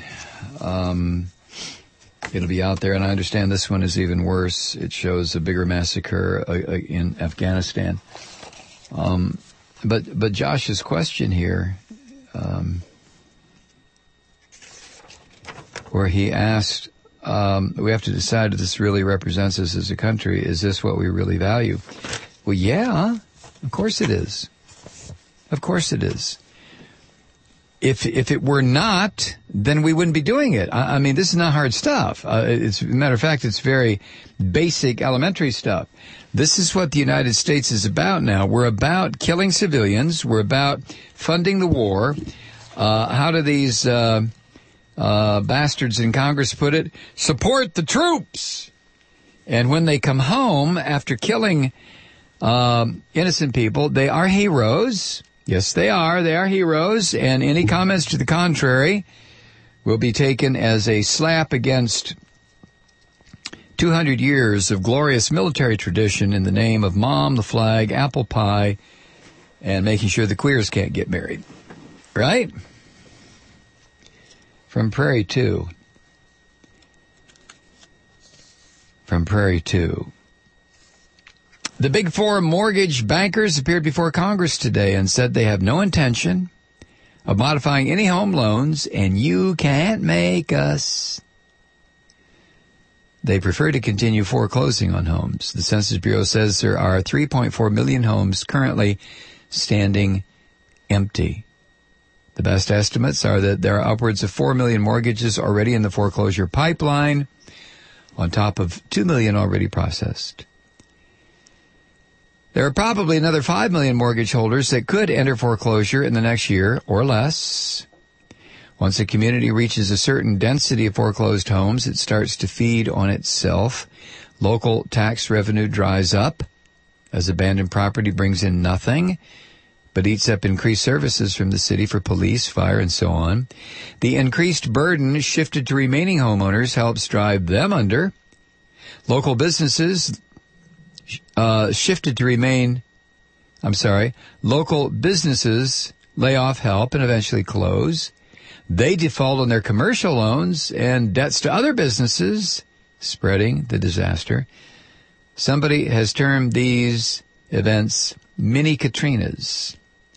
It'll be out there, and I understand this one is even worse. It shows a bigger massacre in Afghanistan. But Josh's question here, where he asked, we have to decide if this really represents us as a country. Is this what we really value? Well, yeah, of course it is. Of course it is. If it were not, then we wouldn't be doing it. I mean, this is not hard stuff. As a matter of fact, it's very basic, elementary stuff. This is what the United States is about now. We're about killing civilians. We're about funding the war. How do these bastards in Congress put it? Support the troops. And when they come home after killing innocent people, they are heroes. Yes, they are. They are heroes. And any comments to the contrary will be taken as a slap against 200 years of glorious military tradition in the name of mom, the flag, apple pie, and making sure the queers can't get married. Right? From Prairie 2. From Prairie 2. The Big Four mortgage bankers appeared before Congress today and said they have no intention of modifying any home loans, and you can't make us. They prefer to continue foreclosing on homes. The Census Bureau says there are 3.4 million homes currently standing empty. The best estimates are that there are upwards of 4 million mortgages already in the foreclosure pipeline, on top of 2 million already processed. There are probably another 5 million mortgage holders that could enter foreclosure in the next year or less. Once a community reaches a certain density of foreclosed homes, it starts to feed on itself. Local tax revenue dries up as abandoned property brings in nothing, but eats up increased services from the city for police, fire, and so on. The increased burden shifted to remaining homeowners helps drive them under Local businesses local businesses lay off help and eventually close. They default on their commercial loans and debts to other businesses, spreading the disaster. Somebody has termed these events mini Katrinas.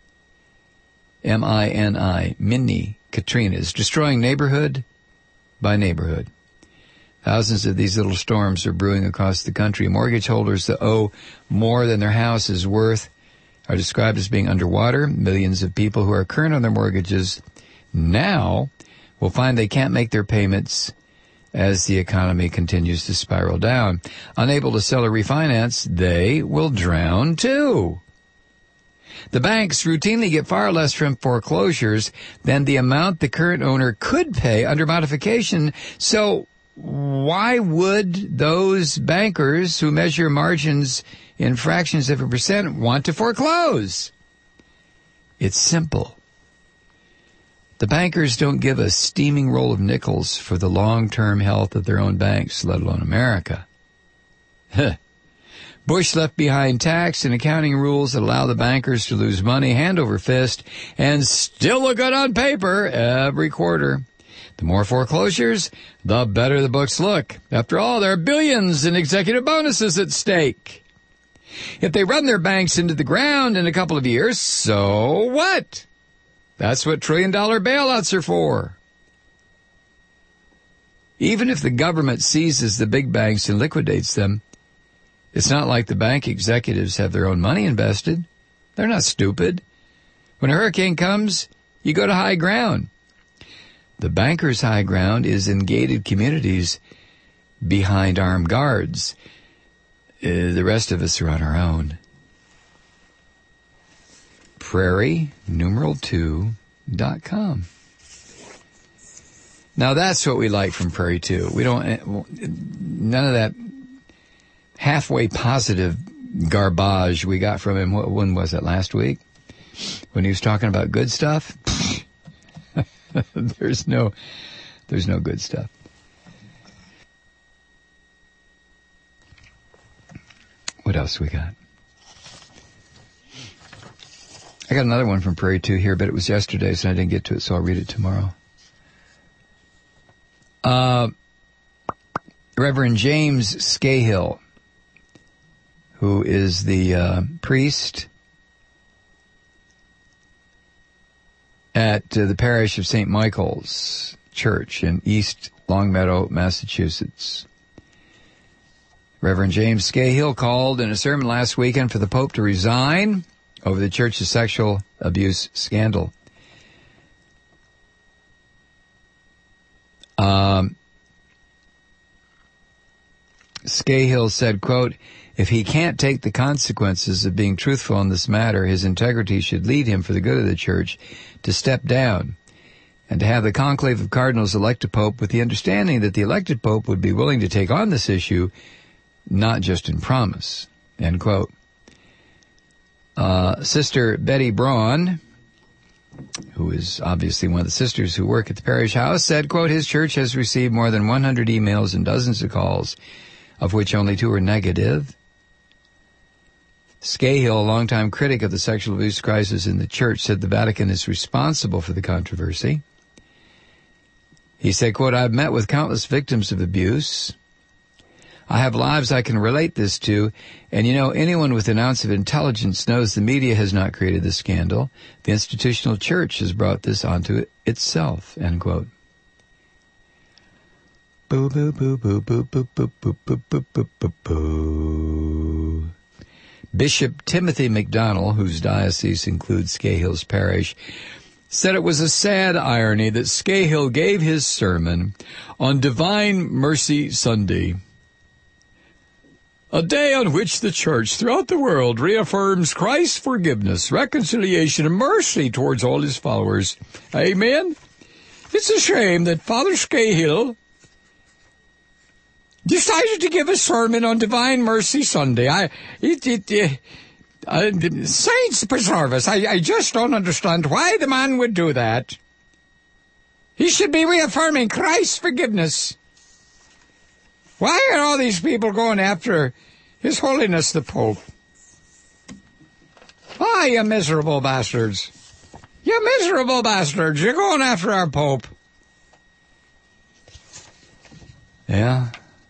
M-I-N-I, mini Katrinas, destroying neighborhood by neighborhood. Thousands of these little storms are brewing across the country. Mortgage holders that owe more than their house is worth are described as being underwater. Millions of people who are current on their mortgages now will find they can't make their payments as the economy continues to spiral down. Unable to sell or refinance, they will drown too. The banks routinely get far less from foreclosures than the amount the current owner could pay under modification. So why would those bankers who measure margins in fractions of a percent want to foreclose? It's simple. The bankers don't give a steaming roll of nickels for the long-term health of their own banks, let alone America. Bush left behind tax and accounting rules that allow the bankers to lose money hand over fist and still look good on paper every quarter. The more foreclosures, the better the books look. After all, there are billions in executive bonuses at stake. If they run their banks into the ground in a couple of years, so what? That's what trillion-dollar bailouts are for. Even if the government seizes the big banks and liquidates them, it's not like the bank executives have their own money invested. They're not stupid. When a hurricane comes, you go to high ground. The bankers' high ground is in gated communities behind armed guards. The rest of us are on our own. Prairie2.com. Now that's what we like from Prairie 2. We don't, none of that halfway positive garbage we got from him. When was it, last week? When he was talking about good stuff? There's no good stuff. What else we got? I got another one from Prairie 2 here, but it was yesterday, so I didn't get to it, so I'll read it tomorrow. Reverend James Scahill, who is the priest at the parish of St. Michael's Church in East Longmeadow, Massachusetts. Reverend James Scahill called in a sermon last weekend for the Pope to resign over the church's sexual abuse scandal. Scahill said, quote, "If he can't take the consequences of being truthful in this matter, his integrity should lead him for the good of the church to step down and to have the conclave of cardinals elect a pope with the understanding that the elected pope would be willing to take on this issue, not just in promise," end quote. Sister Betty Braun, who is obviously one of the sisters who work at the parish house, said, quote, "His church has received more than 100 emails and dozens of calls, of which only 2 are negative." Scahill, a longtime critic of the sexual abuse crisis in the church, said the Vatican is responsible for the controversy. He said, quote, "I've met with countless victims of abuse. I have lives I can relate this to, and anyone with an ounce of intelligence knows the media has not created this scandal. The institutional church has brought this onto itself," end quote. Boo, boo, boo, boo, boo, boo, boo, boo, boo, boo, boo, boo, boo. Bishop Timothy McDonnell, whose diocese includes Scahill's parish, said it was a sad irony that Scahill gave his sermon on Divine Mercy Sunday, a day on which the church throughout the world reaffirms Christ's forgiveness, reconciliation, and mercy towards all his followers. Amen? It's a shame that Father Scahill decided to give a sermon on Divine Mercy Sunday. Saints preserve us. I just don't understand why the man would do that. He should be reaffirming Christ's forgiveness. Why are all these people going after His Holiness the Pope? Why, you miserable bastards? You miserable bastards. You're going after our Pope. Yeah.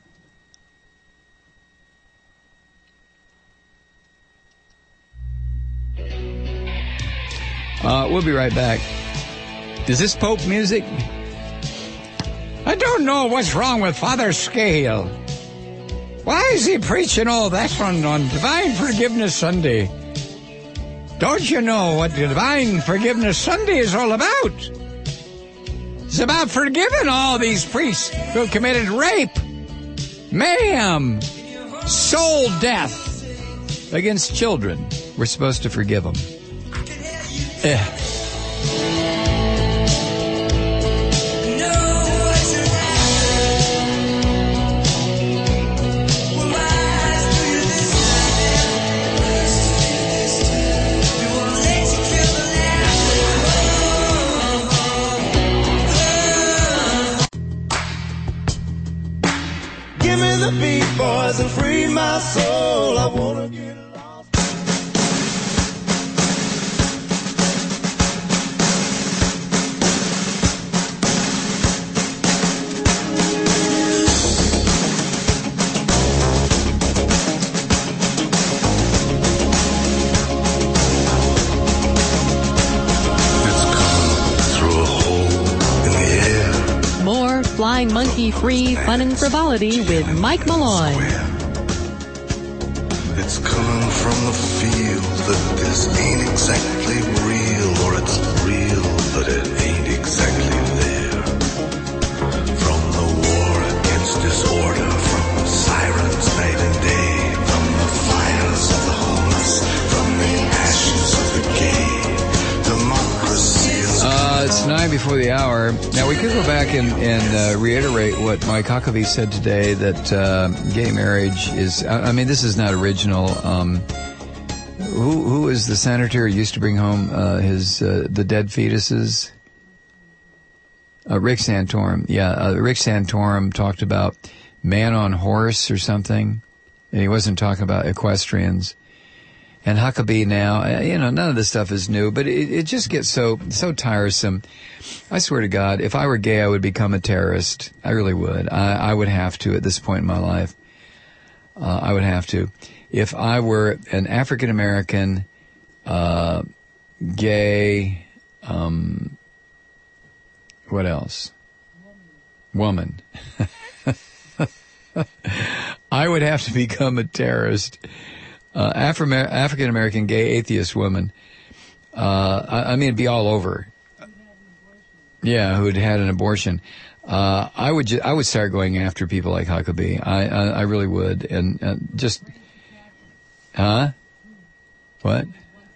We'll be right back. Is this Pope music? I don't know what's wrong with Father Scale. Why is he preaching all that on Divine Forgiveness Sunday? Don't you know what Divine Forgiveness Sunday is all about? It's about forgiving all these priests who have committed rape, mayhem, soul death against children. We're supposed to forgive them. Give me the beat, boys, and free my soul. I wanna get lost. It's coming through a hole in the air. More Flying Monkey Free Fun and Frivolity with Mike Malloy. It's coming from the field that this ain't exactly real, or it's real, but it ain't exactly there. From the war against disorder, from the sirens night and day, from the fires of the homeless, from the ashes of the gay, democracy is... It's 9 before the hour. Now, we could go back and reiterate what Mike Huckabee said today, that gay marriage is... I mean, this is not original. Who is the senator who used to bring home the dead fetuses? Rick Santorum. Yeah, Rick Santorum talked about man on horse or something, and he wasn't talking about equestrians. And Huckabee now, none of this stuff is new, but it just gets so tiresome. I swear to God, if I were gay, I would become a terrorist. I really would. I would have to at this point in my life. I would have to. If I were an African-American, gay, what else? Woman. I would have to become a terrorist. African-American gay atheist woman. I mean, it'd be all over. Yeah, who had had an abortion. I would start going after people like Huckabee. I really would. And just, huh? What?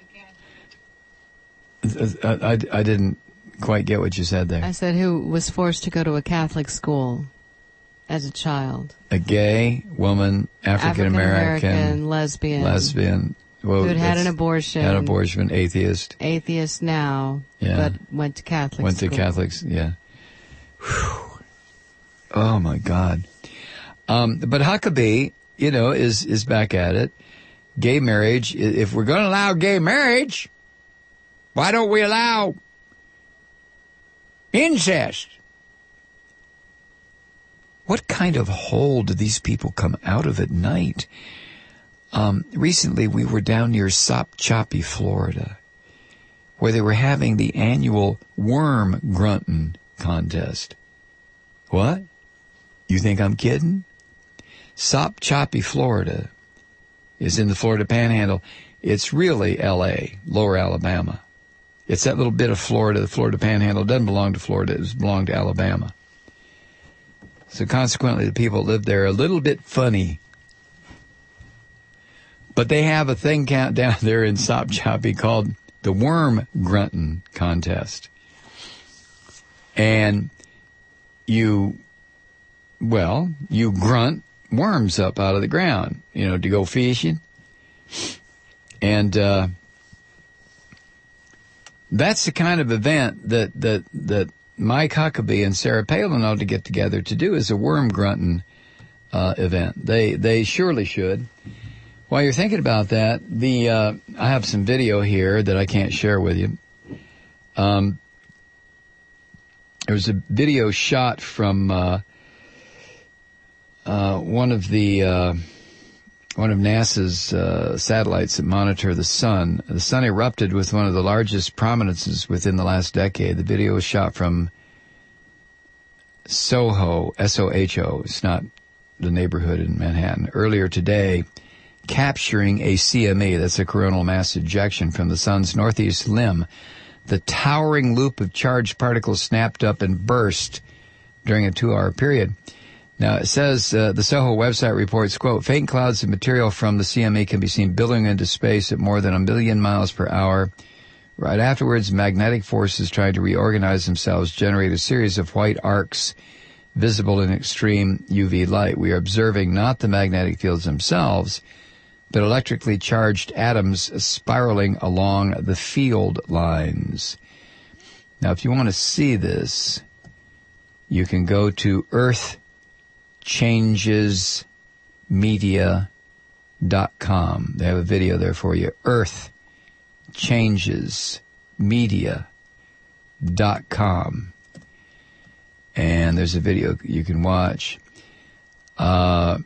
I didn't quite get what you said there. I said who was forced to go to a Catholic school as a child. A gay woman, African-American, lesbian. Well, who had an abortion. Had an abortion, atheist. Atheist now, yeah. but went to Catholic Went school. to Catholics, yeah. Whew. Oh, my God. But Huckabee, is back at it. Gay marriage, if we're going to allow gay marriage, why don't we allow incest? What kind of hole do these people come out of at night? Recently, we were down near Sop-Choppy, Florida, where they were having the annual worm grunting contest. What? You think I'm kidding? Sop-Choppy, Florida is in the Florida Panhandle. It's really L.A., Lower Alabama. It's that little bit of Florida. The Florida Panhandle doesn't belong to Florida. It belongs to Alabama. So consequently, the people that live there are a little bit funny. But they have a thing down there in Sop-Choppy called the Worm Grunting Contest. And you grunt worms up out of the ground, to go fishing. And that's the kind of event that Mike Huckabee and Sarah Palin ought to get together to do, is a worm grunting event. They surely should. While you're thinking about that, I have some video here that I can't share with you. There was a video shot from one of NASA's satellites that monitor the sun. The sun erupted with one of the largest prominences within the last decade. The video was shot from Soho, S-O-H-O. It's not the neighborhood in Manhattan. Earlier today, capturing a CME, that's a coronal mass ejection from the sun's northeast limb. The towering loop of charged particles snapped up and burst during a 2-hour period. Now, it says, the Soho website reports, quote, faint clouds of material from the CME can be seen billowing into space at more than 1 million miles per hour. Right afterwards, magnetic forces trying to reorganize themselves generate a series of white arcs visible in extreme UV light. We are observing not the magnetic fields themselves, but electrically charged atoms spiraling along the field lines. Now, if you want to see this, you can go to earthchangesmedia.com. They have a video there for you. earthchangesmedia.com. And there's a video you can watch. And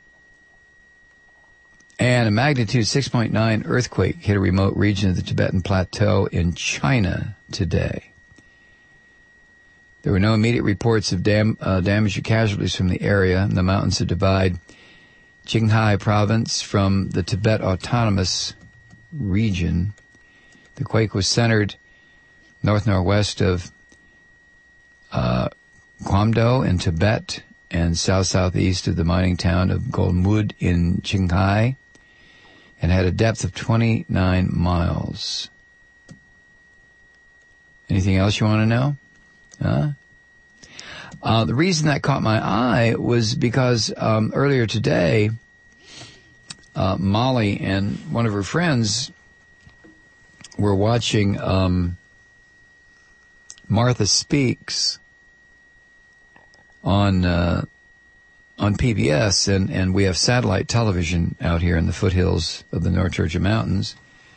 a magnitude 6.9 earthquake hit a remote region of the Tibetan Plateau in China today. There were no immediate reports of damage or casualties from the area. The mountains that divide Qinghai province from the Tibet Autonomous Region. The quake was centered north-northwest of Qamdo in Tibet and south-southeast of the mining town of Golmud in Qinghai, and had a depth of 29 miles. Anything else you want to know? The reason that caught my eye was because earlier today, Molly and one of her friends were watching Martha Speaks on PBS, and we have satellite television out here in the foothills of the North Georgia mountains.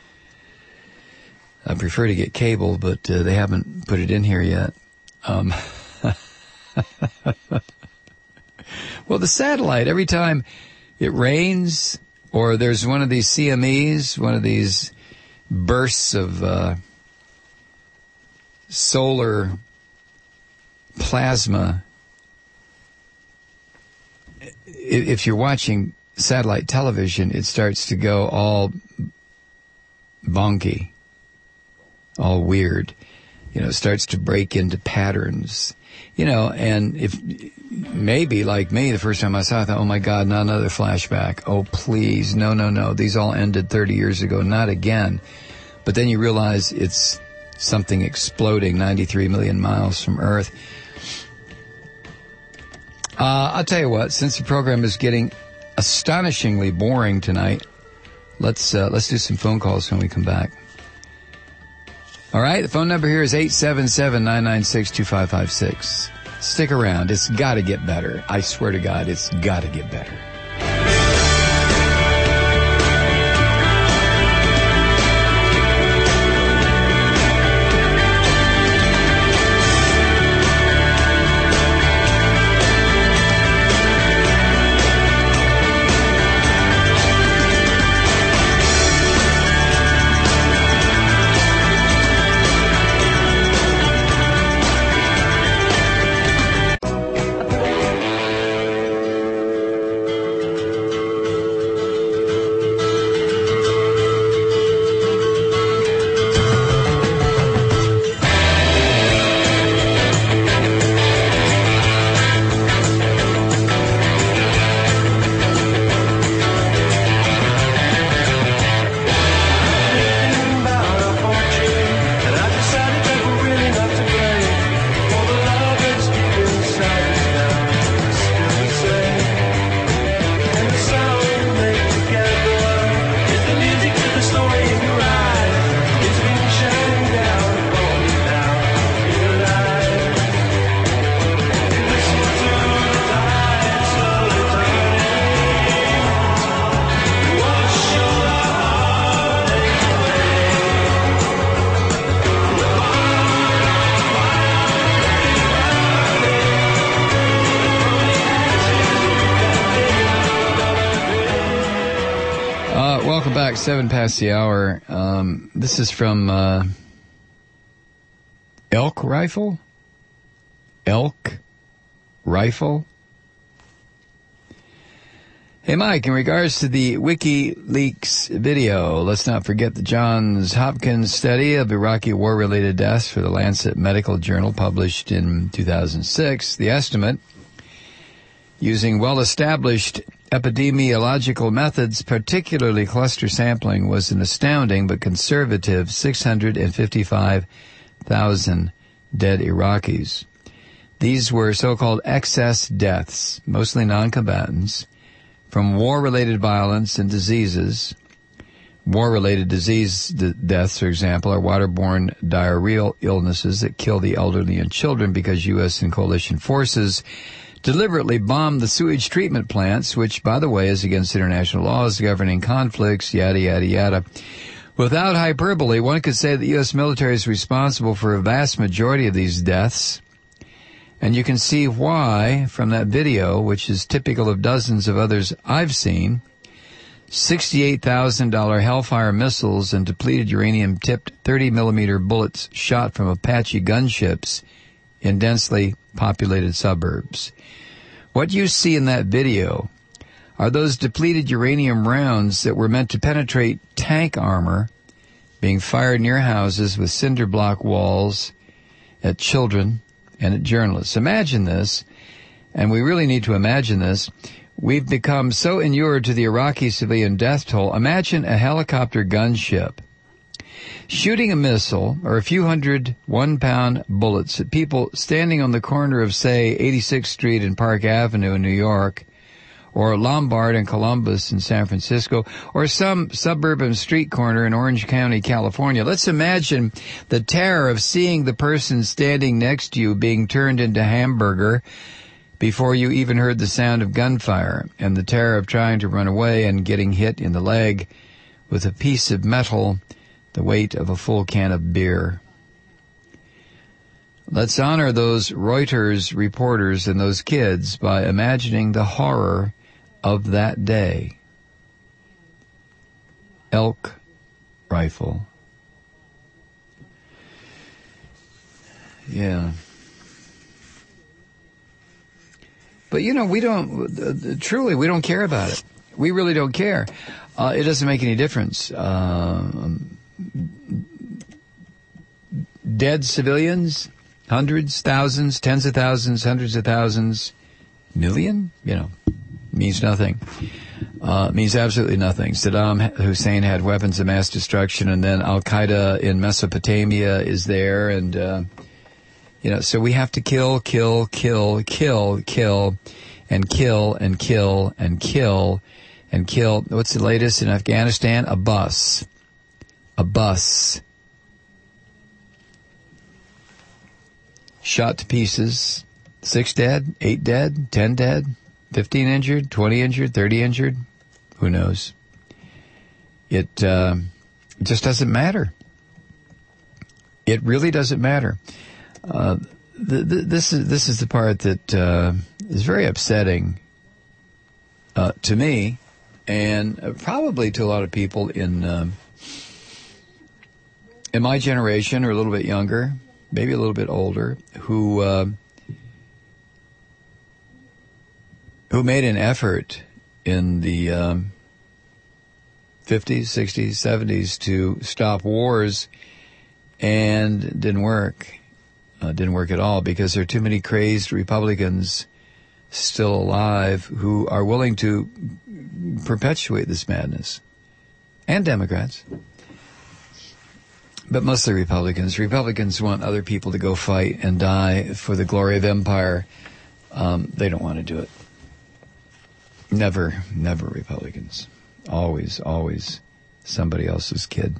I prefer to get cable, but they haven't put it in here yet. Well, the satellite, every time it rains or there's one of these CMEs, one of these bursts of solar plasma, if you're watching satellite television, it starts to go all bonky, all weird. It starts to break into patterns. And if maybe like me, the first time I saw it, I thought, oh my God, not another flashback. Oh, please. No. These all ended 30 years ago. Not again. But then you realize it's something exploding 93 million miles from Earth. I'll tell you what, since the program is getting astonishingly boring tonight, let's do some phone calls when we come back. All right, the phone number here is 877-996-2556. Stick around. It's got to get better. I swear to God, it's got to get better. back, 7 past the hour. This is from Elk Rifle? Elk Rifle? Hey, Mike, in regards to the WikiLeaks video, let's not forget the Johns Hopkins study of Iraqi war-related deaths for the Lancet Medical Journal published in 2006. The estimate, using well-established epidemiological methods, particularly cluster sampling, was an astounding but conservative 655,000 dead Iraqis. These were so-called excess deaths, mostly non-combatants, from war-related violence and diseases. War-related disease deaths, for example, are waterborne diarrheal illnesses that kill the elderly and children because U.S. and coalition forces deliberately bombed the sewage treatment plants, which, by the way, is against international laws governing conflicts, yada, yada, yada. Without hyperbole, one could say that the U.S. military is responsible for a vast majority of these deaths. And you can see why from that video, which is typical of dozens of others I've seen. $68,000 Hellfire missiles and depleted uranium-tipped 30-millimeter bullets shot from Apache gunships in densely populated suburbs. What you see in that video are those depleted uranium rounds that were meant to penetrate tank armor being fired near houses with cinder block walls at children and at journalists. Imagine this, and we really need to imagine this. We've become so inured to the Iraqi civilian death toll. Imagine a helicopter gunship shooting a missile or a few hundred one-pound bullets at people standing on the corner of, say, 86th Street and Park Avenue in New York, or Lombard and Columbus in San Francisco, or some suburban street corner in Orange County, California. Let's imagine the terror of seeing the person standing next to you being turned into hamburger before you even heard the sound of gunfire, and the terror of trying to run away and getting hit in the leg with a piece of metal the weight of a full can of beer. Let's honor those Reuters reporters and those kids by imagining the horror of that day. Elk Rifle. Yeah. But, you know, we don't, truly, we don't care about it. We really don't care. It doesn't make any difference. Dead civilians, hundreds, thousands, tens of thousands, hundreds of thousands, million, you know, means nothing. Means absolutely nothing. Saddam Hussein had weapons of mass destruction, and then Al-Qaeda in Mesopotamia is there, and, you know, so we have to kill, and kill, and kill. What's the latest in Afghanistan? A bus. Shot to pieces. 6 dead, 8 dead, 10 dead, 15 injured, 20 injured, 30 injured. Who knows? It just doesn't matter. It really doesn't matter. This is the part that is very upsetting to me, and probably to a lot of people in my generation, or a little bit younger, maybe a little bit older, who made an effort in the 50s, 60s, 70s to stop wars, and it didn't work. Didn't work at all, because there are too many crazed Republicans still alive who are willing to perpetuate this madness. And Democrats. But mostly Republicans. Republicans want other people to go fight and die for the glory of empire. They don't want to do it. Never Republicans. Always somebody else's kid.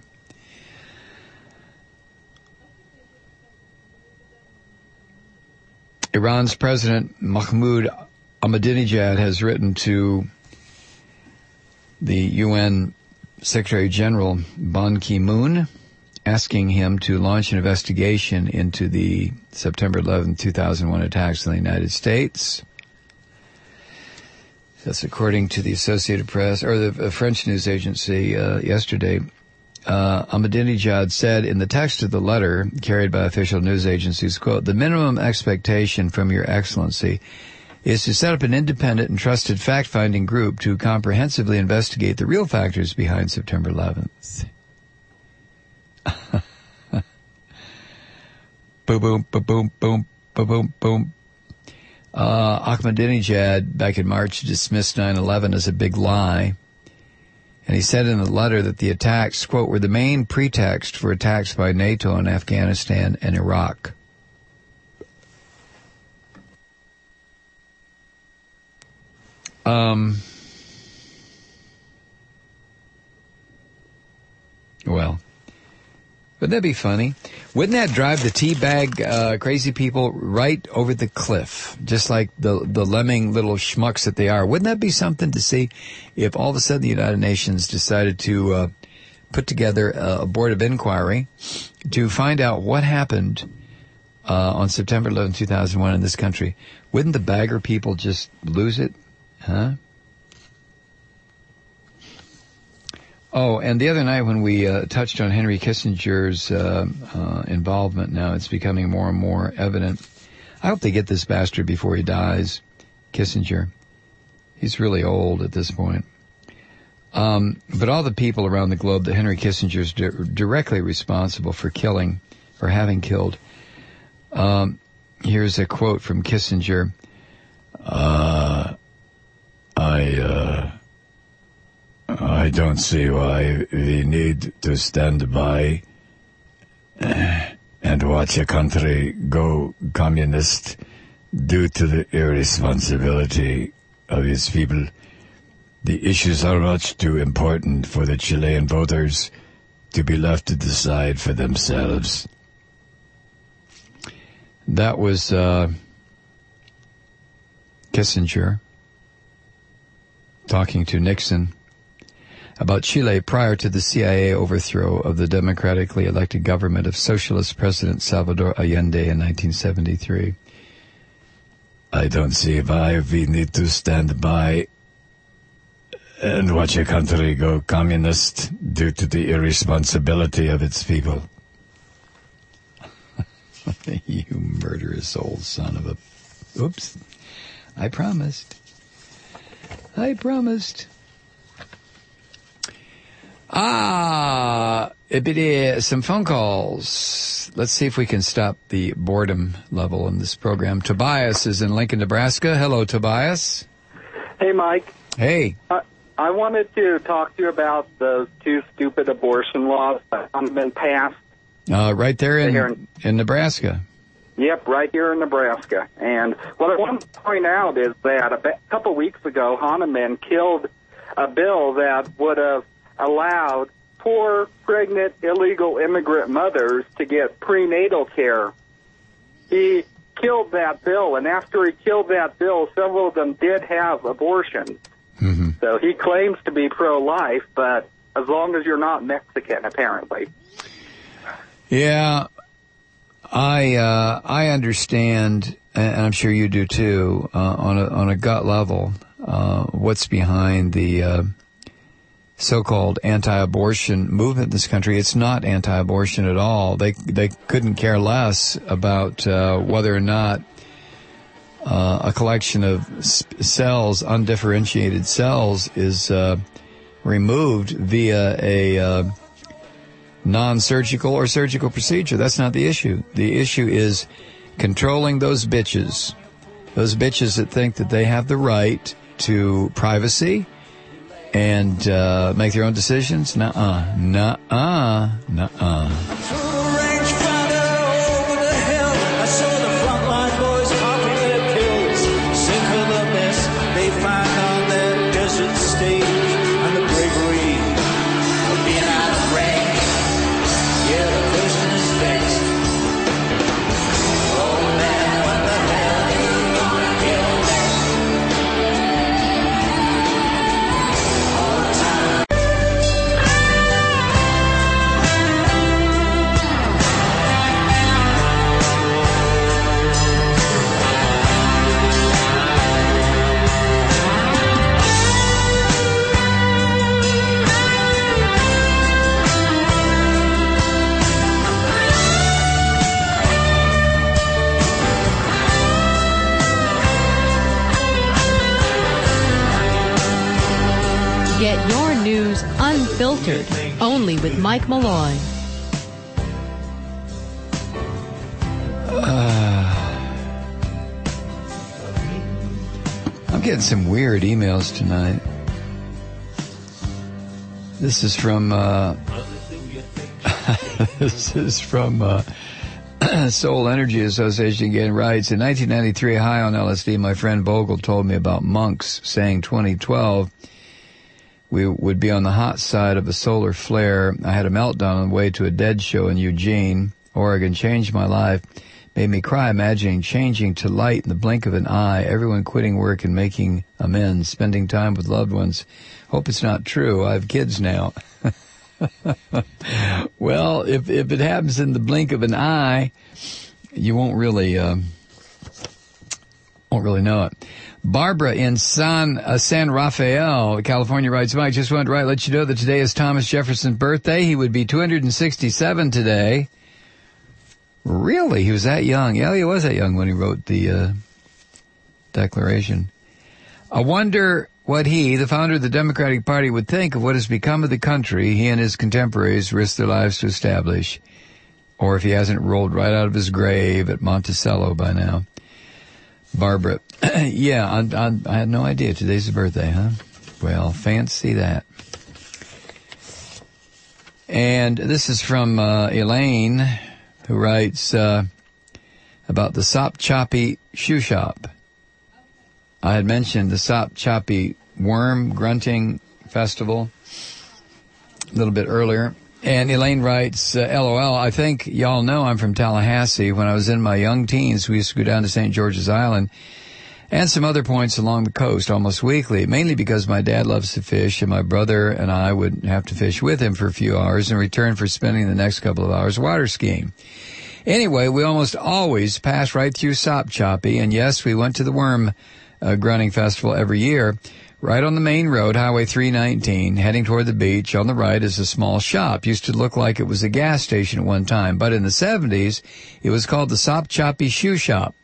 Iran's President Mahmoud Ahmadinejad has written to the UN Secretary General Ban Ki-moon, asking him to launch an investigation into the September 11, 2001 attacks on the United States. That's according to the Associated Press, or the French news agency yesterday. Ahmadinejad said in the text of the letter carried by official news agencies, quote, "The minimum expectation from Your Excellency is to set up an independent and trusted fact-finding group to comprehensively investigate the real factors behind September 11th. Boom, boom, boom, boom, boom, boom, boom, boom. Ahmadinejad, back in March, dismissed 9/11 as a big lie. And he said in the letter that the attacks, quote, were the main pretext for attacks by NATO in Afghanistan and Iraq. Well, wouldn't that be funny? Wouldn't that drive the teabag crazy people right over the cliff, just like the lemming little schmucks that they are? Wouldn't that be something to see if all of a sudden the United Nations decided to put together a board of inquiry to find out what happened on September 11, 2001 in this country? Wouldn't the bagger people just lose it? Huh? Oh, and the other night when we touched on Henry Kissinger's involvement, now it's becoming more and more evident. I hope they get this bastard before he dies, Kissinger. He's really old at this point. But all the people around the globe that Henry Kissinger is directly responsible for killing or having killed. Here's a quote from Kissinger. I don't see why we need to stand by and watch a country go communist due to the irresponsibility of its people. The issues are much too important for the Chilean voters to be left to decide for themselves. That was Kissinger talking to Nixon about Chile prior to the CIA overthrow of the democratically elected government of Socialist President Salvador Allende in 1973. I don't see why we need to stand by and watch a country go communist due to the irresponsibility of its people. You murderous old son of a... Oops. I promised. Some phone calls. Let's see if we can stop the boredom level in this program. Tobias is in Lincoln, Nebraska. Hello, Tobias. Hey, Mike. Hey. I wanted to talk to you about those two stupid abortion laws that have been passed. Right there in Nebraska. Yep, right here in Nebraska. And what I want to point out is that a couple weeks ago, Hahnemann killed a bill that would have allowed poor, pregnant, illegal immigrant mothers to get prenatal care. He killed that bill, and after he killed that bill, several of them did have abortions. Mm-hmm. So he claims to be pro-life, but as long as you're not Mexican, apparently. Yeah, I understand, and I'm sure you do too, on a gut level, what's behind the so-called anti-abortion movement in this country. It's not anti-abortion at all. They couldn't care less about whether or not a collection of cells, undifferentiated cells, is removed via a non-surgical or surgical procedure. That's not the issue. The issue is controlling those bitches that think that they have the right to privacy and make their own decisions. Nuh-uh. Unfiltered, only with Mike Malloy. I'm getting some weird emails tonight. This is from Soul Energy Association again, writes, in 1993, high on LSD, my friend Bogle told me about monks saying 2012 we would be on the hot side of a solar flare. I had a meltdown on the way to a Dead show in Eugene, Oregon. Changed my life. Made me cry imagining changing to light in the blink of an eye, everyone quitting work and making amends, spending time with loved ones. Hope it's not true. I have kids now. Well, if it happens in the blink of an eye, you won't really know it. Barbara in San Rafael, California writes, Mike, just wanted to let you know that today is Thomas Jefferson's birthday. He would be 267 today. Really? He was that young? Yeah, he was that young when he wrote the Declaration. I wonder what he, the founder of the Democratic Party, would think of what has become of the country he and his contemporaries risked their lives to establish, or if he hasn't rolled right out of his grave at Monticello by now. Barbara, yeah, I had no idea today's his birthday, huh? Well, fancy that. And this is from Elaine, who writes about the Sop Choppy Shoe Shop. I had mentioned the Sop Choppy Worm Grunting Festival a little bit earlier. And Elaine writes, LOL, I think y'all know I'm from Tallahassee. When I was in my young teens, we used to go down to St. George's Island and some other points along the coast almost weekly, mainly because my dad loves to fish, and my brother and I would have to fish with him for a few hours in return for spending the next couple of hours water skiing. Anyway, we almost always passed right through Sop Choppy, and yes, we went to the Worm Grunting Festival every year. Right on the main road, Highway 319, heading toward the beach, on the right is a small shop. Used to look like it was a gas station at one time, but in the 70s, it was called the Sop Choppy Shoe Shop.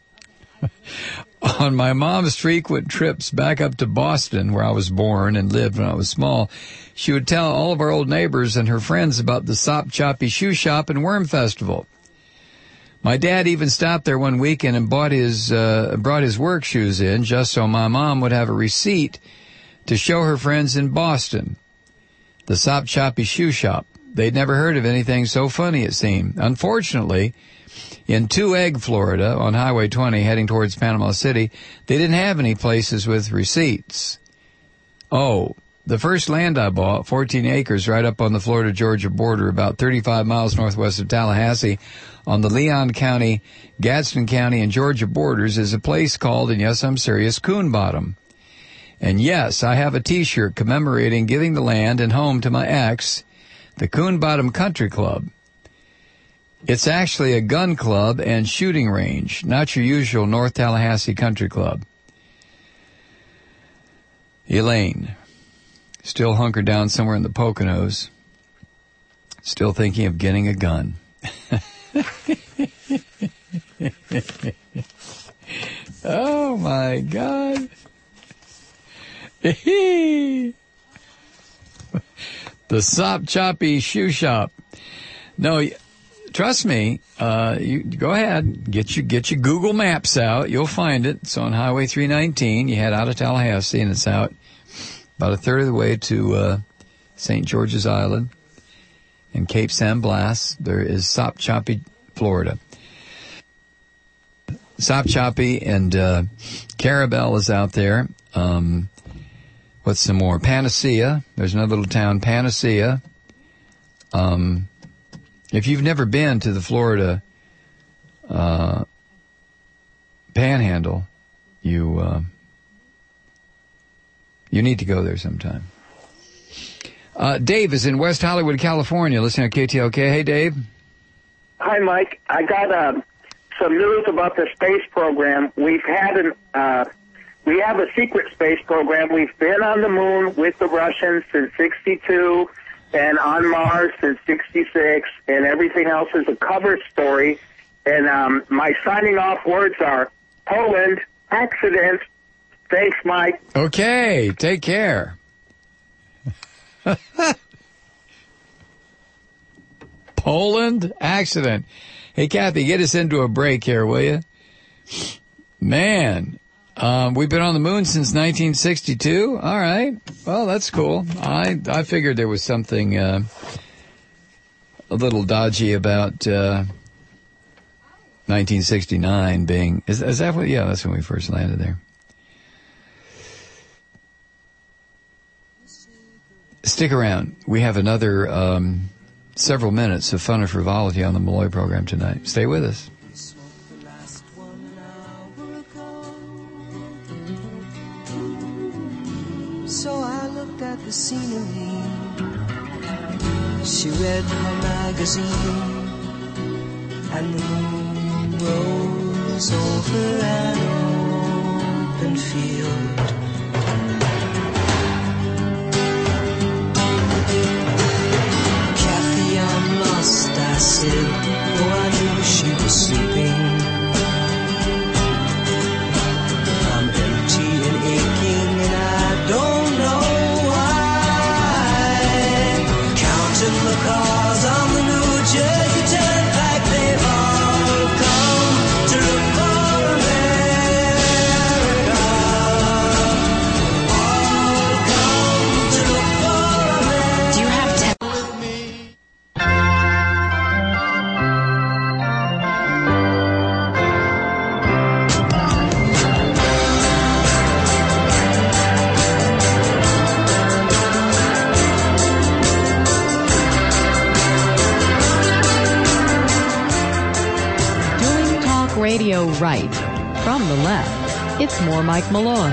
On my mom's frequent trips back up to Boston, where I was born and lived when I was small, she would tell all of our old neighbors and her friends about the Sop Choppy Shoe Shop and Worm Festival. My dad even stopped there one weekend and brought his work shoes in just so my mom would have a receipt to show her friends in Boston. The Sop Choppy Shoe Shop. They'd never heard of anything so funny, it seemed. Unfortunately, in Two Egg, Florida, on Highway 20 heading towards Panama City, they didn't have any places with receipts. Oh, the first land I bought, 14 acres right up on the Florida-Georgia border, about 35 miles northwest of Tallahassee, on the Leon County, Gadsden County, and Georgia borders, is a place called, and yes, I'm serious, Coon Bottom. And yes, I have a T-shirt commemorating giving the land and home to my ex, the Coon Bottom Country Club. It's actually a gun club and shooting range, not your usual North Tallahassee Country Club. Elaine, still hunkered down somewhere in the Poconos, still thinking of getting a gun. Oh my God. The Sop Choppy Shoe Shop. No, trust me, you go ahead, get your Google Maps out. You'll find it. It's on Highway 319. You head out of Tallahassee, and it's out about a third of the way to St. George's Island and Cape San Blas. There is Sop Choppy, Florida. Sop Choppy and Carabel is out there. What's some more? Panacea. There's another little town, Panacea. If you've never been to the Florida Panhandle, you need to go there sometime. Dave is in West Hollywood, California, listening to KTLK. Hey, Dave. Hi, Mike. I got some news about the space program. We have a secret space program. We've been on the moon with the Russians since '62 and on Mars since '66, and everything else is a cover story. And my signing off words are Poland, accident. Thanks, Mike. Okay, take care. Poland accident. Hey, Kathy, get us into a break here, will you? Man, we've been on the moon since 1962. All right. Well, that's cool. I figured there was something a little dodgy about 1969 being. Is that what? Yeah, that's when we first landed there. Stick around. We have another several minutes of fun and frivolity on the Malloy program tonight. Stay with us. So I looked at the scenery. She read her magazine, and the moon rose over an open field. Kathy, I'm lost, I said, though I knew she was sleeping. I'm empty and aching, and I don't know why. Counting the cars on the New Jersey Turnpike, they've all come to look for America. All come to look for America. Do you have with me? Doing talk radio right. From the left, it's more Mike Malloy.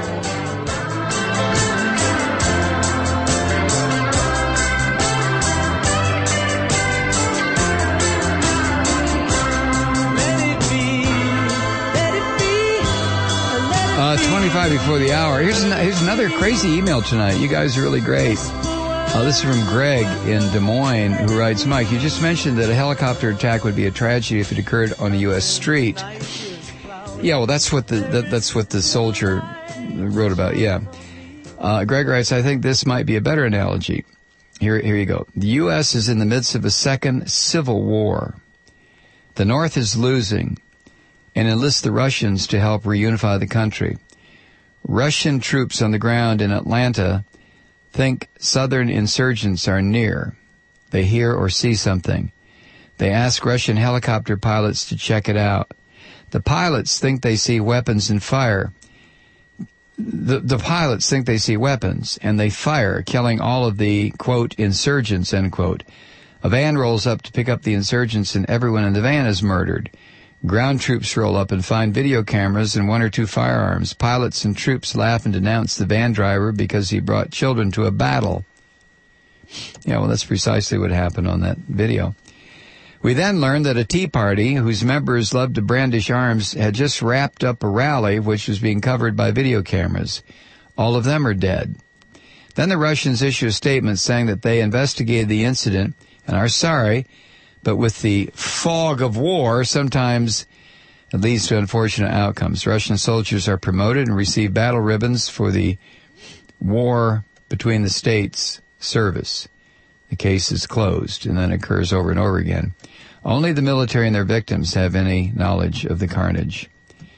Let it be, let it be, let it be. 25 before the hour. Here's another crazy email tonight. You guys are really great. This is from Greg in Des Moines, who writes, Mike, you just mentioned that a helicopter attack would be a tragedy if it occurred on a U.S. street. Yeah, well, that's what the soldier wrote about. Yeah. Greg writes, I think this might be a better analogy. Here you go. The U.S. is in the midst of a second civil war. The North is losing and enlists the Russians to help reunify the country. Russian troops on the ground in Atlanta think Southern insurgents are near. They hear or see something. They ask Russian helicopter pilots to check it out. The pilots think they see weapons and fire. The pilots think they see weapons, and they fire, killing all of the, quote, insurgents, end quote. A van rolls up to pick up the insurgents, and everyone in the van is murdered. Ground troops roll up and find video cameras and one or two firearms. Pilots and troops laugh and denounce the van driver because he brought children to a battle. Yeah, well, that's precisely what happened on that video. We then learned that a Tea Party, whose members loved to brandish arms, had just wrapped up a rally which was being covered by video cameras. All of them are dead. Then the Russians issue a statement saying that they investigated the incident and are sorry, but with the fog of war, sometimes it leads to unfortunate outcomes. Russian soldiers are promoted and receive battle ribbons for the war between the states service. The case is closed, and then occurs over and over again. Only the military and their victims have any knowledge of the carnage.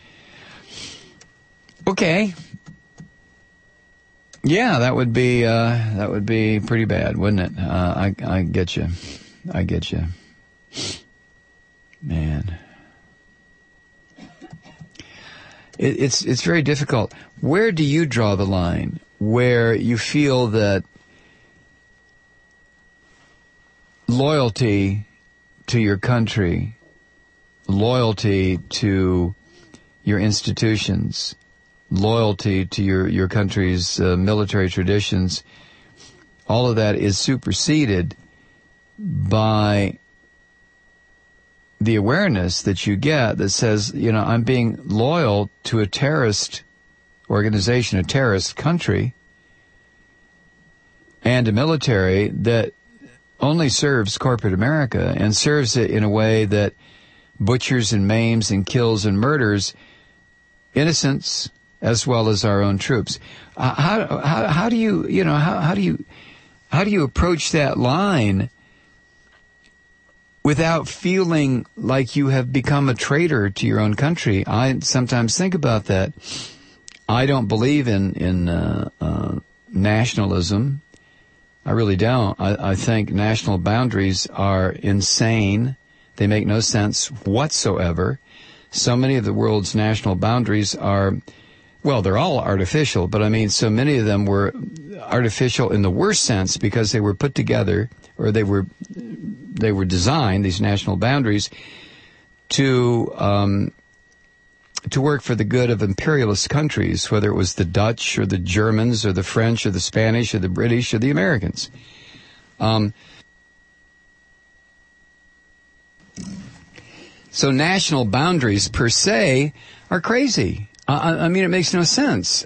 Okay. Yeah, that would be pretty bad, wouldn't it? I get you. I get you. Man. It's very difficult. Where do you draw the line where you feel that loyalty to your country, loyalty to your institutions, loyalty to your country's military traditions, all of that is superseded by the awareness that you get that says, you know, I'm being loyal to a terrorist organization, a terrorist country, and a military that only serves corporate America and serves it in a way that butchers and maims and kills and murders innocents as well as our own troops. How do you approach that line without feeling like you have become a traitor to your own country. I sometimes think about that. I don't believe in nationalism. I really don't. I think national boundaries are insane. They make no sense whatsoever. So many of the world's national boundaries are, well, they're all artificial, but I mean, so many of them were artificial in the worst sense because they were put together, or they were designed, these national boundaries, to work for the good of imperialist countries, whether it was the Dutch or the Germans or the French or the Spanish or the British or the Americans. So national boundaries per se are crazy. I mean, it makes no sense.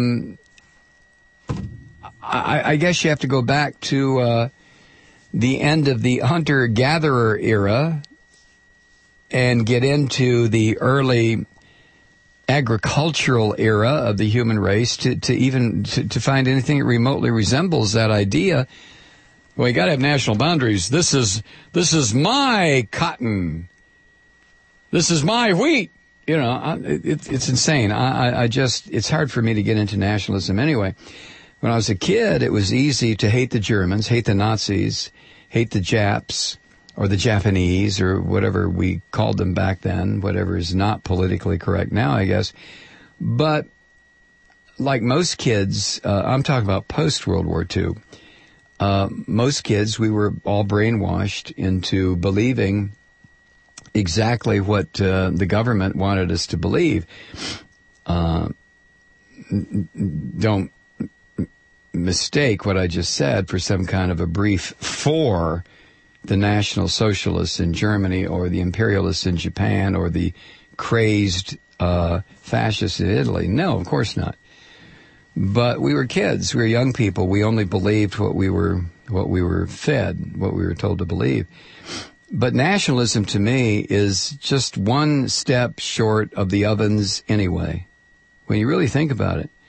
I guess you have to go back to the end of the hunter-gatherer era and get into the early agricultural era of the human race to find anything that remotely resembles that idea. Well, you got to have national boundaries. This is my cotton. This is my wheat. You know, it's insane. It's hard for me to get into nationalism anyway. When I was a kid, it was easy to hate the Germans, hate the Nazis, hate the Japs, or the Japanese, or whatever we called them back then, whatever is not politically correct now, I guess. But like most kids, I'm talking about post-World War II, most kids, we were all brainwashed into believing exactly what the government wanted us to believe. Don't mistake what I just said for some kind of a brief for the National Socialists in Germany or the imperialists in Japan or the crazed fascists in Italy. No, of course not. But we were kids. We were young people. We only believed what we were fed, what we were told to believe. But nationalism to me is just one step short of the ovens anyway. When you really think about it,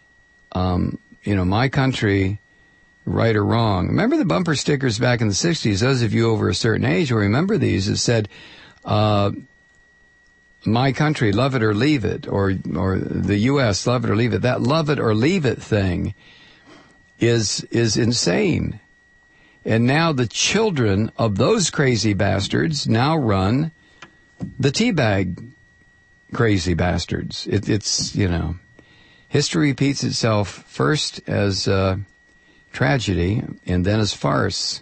my country, right or wrong. Remember the bumper stickers back in the 60s? Those of you over a certain age will remember these. It said, my country, love it or leave it, or the U.S., love it or leave it. That love it or leave it thing is insane. And now the children of those crazy bastards now run the teabag crazy bastards. It's history repeats itself first as tragedy and then as farce.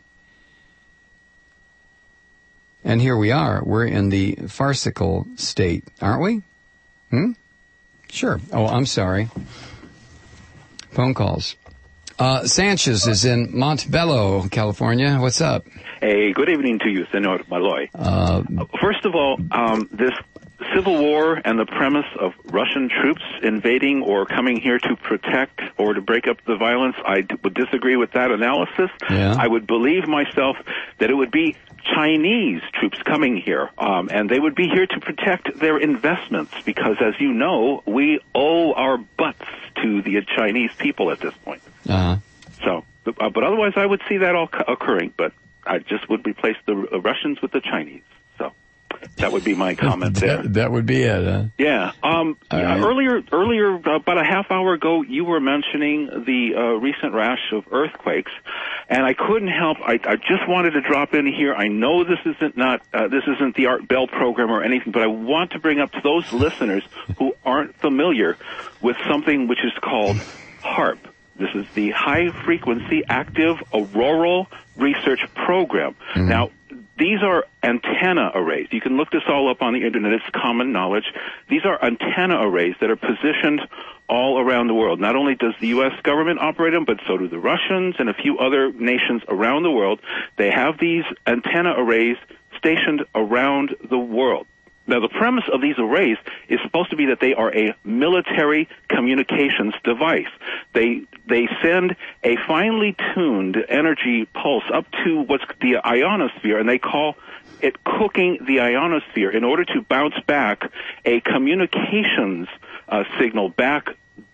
And here we are. We're in the farcical state, aren't we? Sure. Oh, I'm sorry. Phone calls. Sanchez is in Montebello, California. What's up? Hey, good evening to you, Senor Malloy. First of all, this civil war and the premise of Russian troops invading or coming here to protect or to break up the violence, I would disagree with that analysis. Yeah. I would believe myself that it would be Chinese troops coming here, and they would be here to protect their investments because, as you know, we owe our butts to the Chinese people at this point. Uh-huh. So, but otherwise I would see that all occurring, but I just would replace the Russians with the Chinese. So that would be my comment there. That would be it, huh? Yeah. Right. Earlier, about a half hour ago, you were mentioning the recent rash of earthquakes, and I couldn't help. I just wanted to drop in here. I know this isn't the Art Bell program or anything, but I want to bring up to those listeners who aren't familiar with something which is called HAARP. This is the High Frequency Active Auroral Research Program. Mm-hmm. Now, these are antenna arrays. You can look this all up on the internet. It's common knowledge. These are antenna arrays that are positioned all around the world. Not only does the U.S. government operate them, but so do the Russians and a few other nations around the world. They have these antenna arrays stationed around the world. Now, the premise of these arrays is supposed to be that they are a military communications device. They send a finely tuned energy pulse up to what's the ionosphere, and they call it cooking the ionosphere in order to bounce back a communications signal back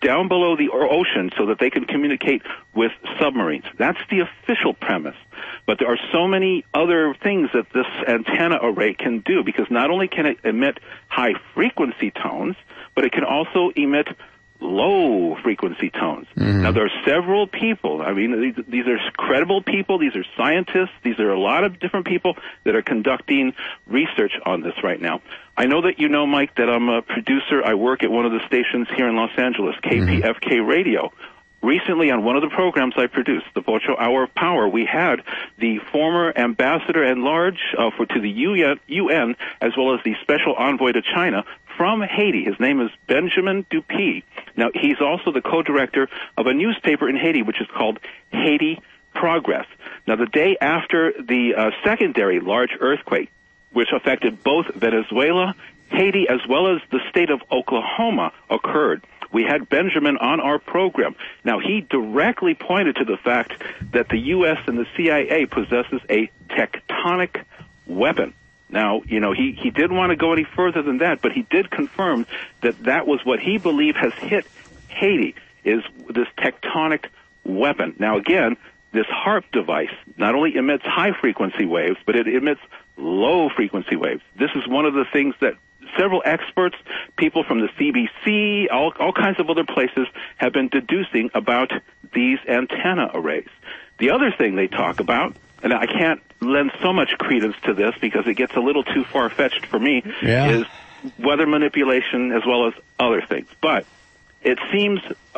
down below the ocean so that they can communicate with submarines. That's the official premise. But there are so many other things that this antenna array can do, because not only can it emit high-frequency tones, but it can also emit low-frequency tones. Mm-hmm. Now, there are several people. I mean, these are credible people. These are scientists. These are a lot of different people that are conducting research on this right now. I know that you know, Mike, that I'm a producer. I work at one of the stations here in Los Angeles, KPFK Radio. Recently, on one of the programs I produced, the Ocho Hour of Power, we had the former ambassador at large to the UN, as well as the special envoy to China from Haiti. His name is Benjamin Dupuy. Now, he's also the co-director of a newspaper in Haiti, which is called Haiti Progress. Now, the day after the secondary large earthquake, which affected both Venezuela, Haiti, as well as the state of Oklahoma, occurred, we had Benjamin on our program. Now, he directly pointed to the fact that the U.S. and the CIA possesses a tectonic weapon. Now, you know, he didn't want to go any further than that, but he did confirm that that was what he believed has hit Haiti, is this tectonic weapon. Now, again, this HAARP device not only emits high-frequency waves, but it emits low-frequency waves. This is one of the things that several experts, people from the CBC, all kinds of other places have been deducing about these antenna arrays. The other thing they talk about, and I can't lend so much credence to this because it gets a little too far-fetched for me, is weather manipulation as well as other things. But it seems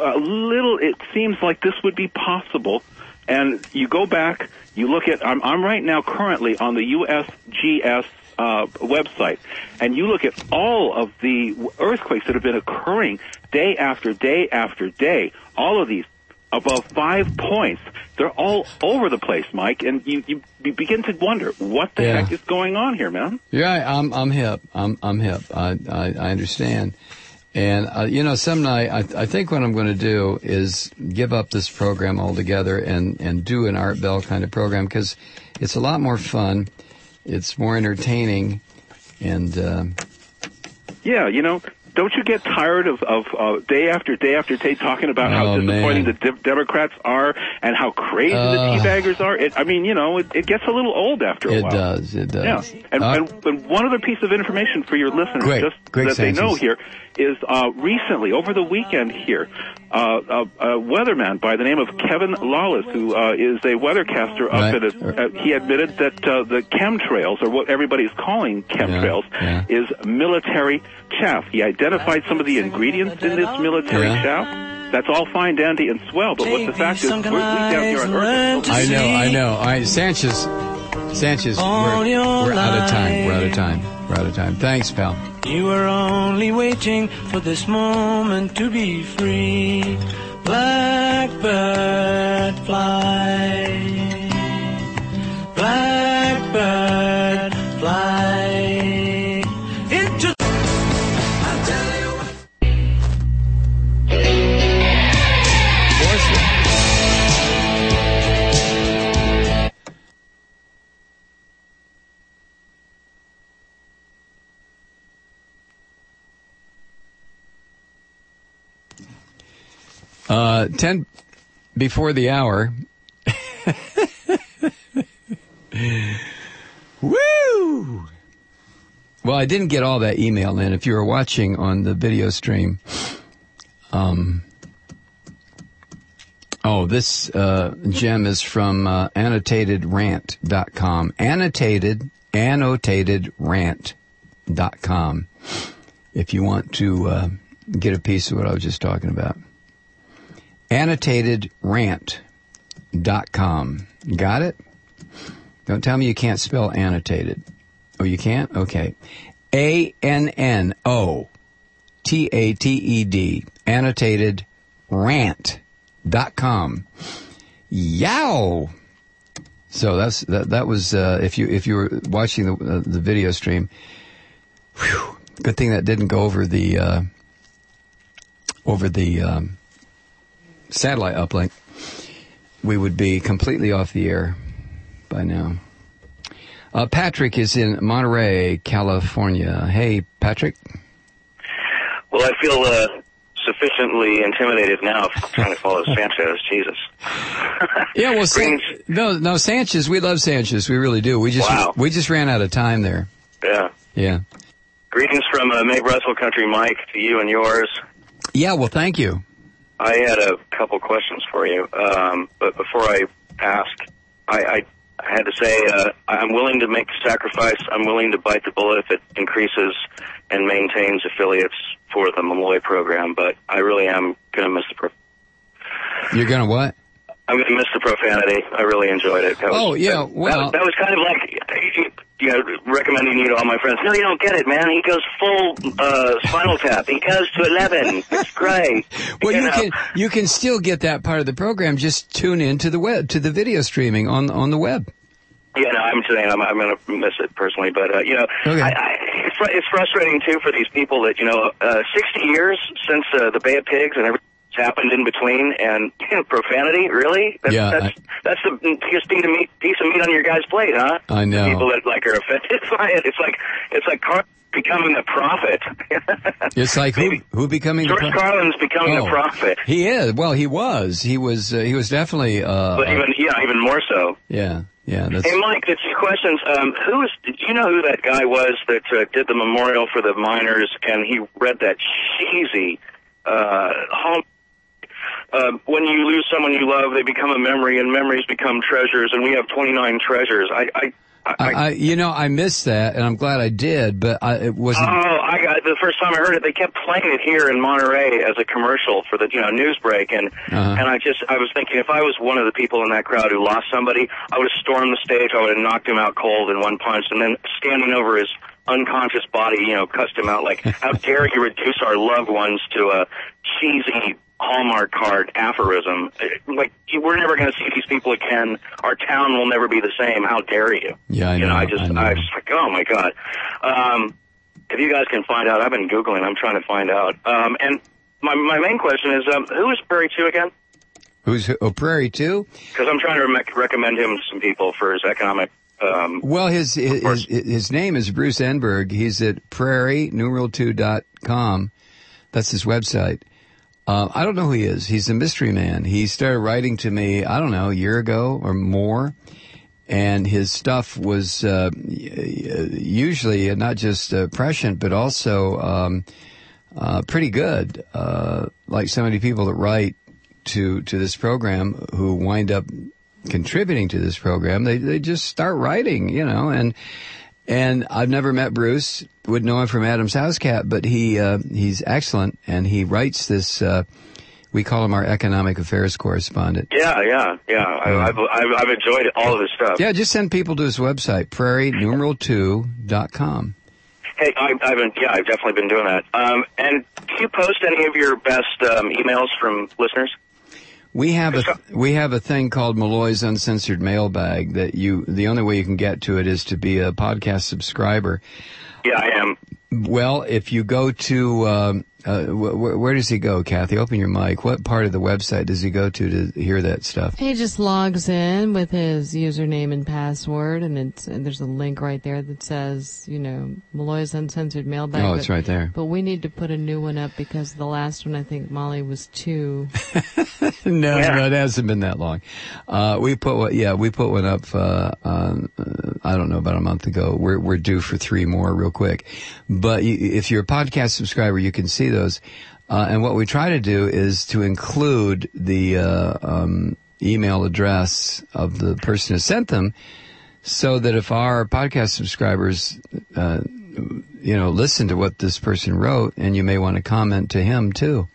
like this would be possible. And you go back, you look at, I'm right now currently on the USGS website, and you look at all of the earthquakes that have been occurring day after day after day, all of these above 5 points. They're all over the place, Mike, and you begin to wonder what the heck is going on here, man. Yeah, I'm hip. I'm hip. I understand. And, you know, some night, I think what I'm going to do is give up this program altogether and do an Art Bell kind of program, because it's a lot more fun. It's more entertaining. And, yeah, you know, don't you get tired of day after day after day talking about how disappointing the Democrats are and how crazy the teabaggers are? I mean, you know, it gets a little old after a while. It does. Yeah. And one other piece of information for your listeners, that they know here, is recently, over the weekend here, a weatherman by the name of Kevin Lawless, who is a weathercaster up he admitted that the chemtrails, or what everybody's calling chemtrails, is military chaff. He identified some of the ingredients in this military chaff. That's all fine, dandy, and swell, but what the fact is, we down here on Earth... I know. All right, Sanchez, we're out of time. We're out of time. Thanks, pal. You were only waiting for this moment to be free. Blackbird fly. Blackbird fly. Into... I'll tell you what. Ten before the hour. Woo! Well, I didn't get all that email in. If you were watching on the video stream, this gem is from annotatedrant.com. Annotatedrant.com. If you want to get a piece of what I was just talking about. Annotatedrant.com. Got it? Don't tell me you can't spell annotated. Oh, you can't? Okay. ANNOTATED. Annotatedrant.com. Yow! So that was if you were watching the video stream. Whew, good thing that didn't go over the satellite uplink. We would be completely off the air by now. Patrick is in Monterey, California. Hey, Patrick. Well, I feel sufficiently intimidated now trying to follow Sanchez. Jesus. Yeah, well, Greetings. no, Sanchez. We love Sanchez. We really do. We just ran out of time there. Yeah. Yeah. Greetings from Meg Russell Country, Mike, to you and yours. Yeah. Well, thank you. I had a couple questions for you, but before I ask, I had to say I'm willing to make the sacrifice. I'm willing to bite the bullet if it increases and maintains affiliates for the Malloy program, but I really am going to miss the You're going to what? I'm going to miss the profanity. I really enjoyed it. That was kind of like, recommending you to all my friends. No, you don't get it, man. He goes full Spinal Tap. He goes to 11. It's great. Well, you can still get that part of the program. Just tune in to the web, to the video streaming on the web. Yeah, no, I'm saying I'm going to miss it personally, but okay. It's frustrating too for these people that 60 years since the Bay of Pigs and everything's happened in between, and profanity. Really? That's the biggest piece of meat on your guy's plate, huh? I know. People that are offended by it. It's like Carlin becoming the prophet. It's like who becoming George the prophet? Carlin's becoming the prophet. He is. Well, he was. He was definitely. But even more so. Yeah. Yeah. Hey, Mike, a few questions. Do you know who that guy was that did the memorial for the miners, and he read that cheesy when you lose someone you love, they become a memory, and memories become treasures, and we have 29 treasures. I missed that, and I'm glad I did, but it wasn't. The first time I heard it, they kept playing it here in Monterey as a commercial for the news break, and I was thinking, if I was one of the people in that crowd who lost somebody, I would have stormed the stage, I would have knocked him out cold in one punch, and then standing over his unconscious body, cussed him out like, how dare you reduce our loved ones to a cheesy Hallmark card aphorism. Like, we're never going to see these people again. Our town will never be the same. How dare you? Yeah, I know. I was just like, oh my God. If you guys can find out, I've been Googling. I'm trying to find out. And my main question is, who is Prairie 2 again? Who's Prairie 2? Because I'm trying to recommend him to some people for his economic. Well, his name is Bruce Enberg. He's at prairie2.com. That's his website. I don't know who he is. He's a mystery man. He started writing to me, I don't know, a year ago or more. And his stuff was usually not just prescient, but also pretty good. Like so many people that write to this program who wind up contributing to this program, they just start writing, and I've never met Bruce, would know him from Adam's House Cat, but he's excellent, and he writes this, we call him our economic affairs correspondent. Yeah. I've enjoyed all of his stuff. Yeah, just send people to his website, prairie2.com. Hey, I've definitely been doing that. And do you post any of your best emails from listeners? We have a thing called Malloy's Uncensored Mailbag that the only way you can get to it is to be a podcast subscriber. Yeah, I am. Well, if you go to where does he go, Kathy? Open your mic. What part of the website does he go to hear that stuff? He just logs in with his username and password, and there's a link right there that says, Malloy's Uncensored Mailbag. Oh, it's right there. But we need to put a new one up because the last one, I think, Molly was 2. No, it hasn't been that long. We put one up. I don't know, about a month ago. We're due for 3 more real quick. But if you're a podcast subscriber, you can see those. And what we try to do is to include the email address of the person who sent them, so that if our podcast subscribers, listen to what this person wrote, and you may want to comment to him too.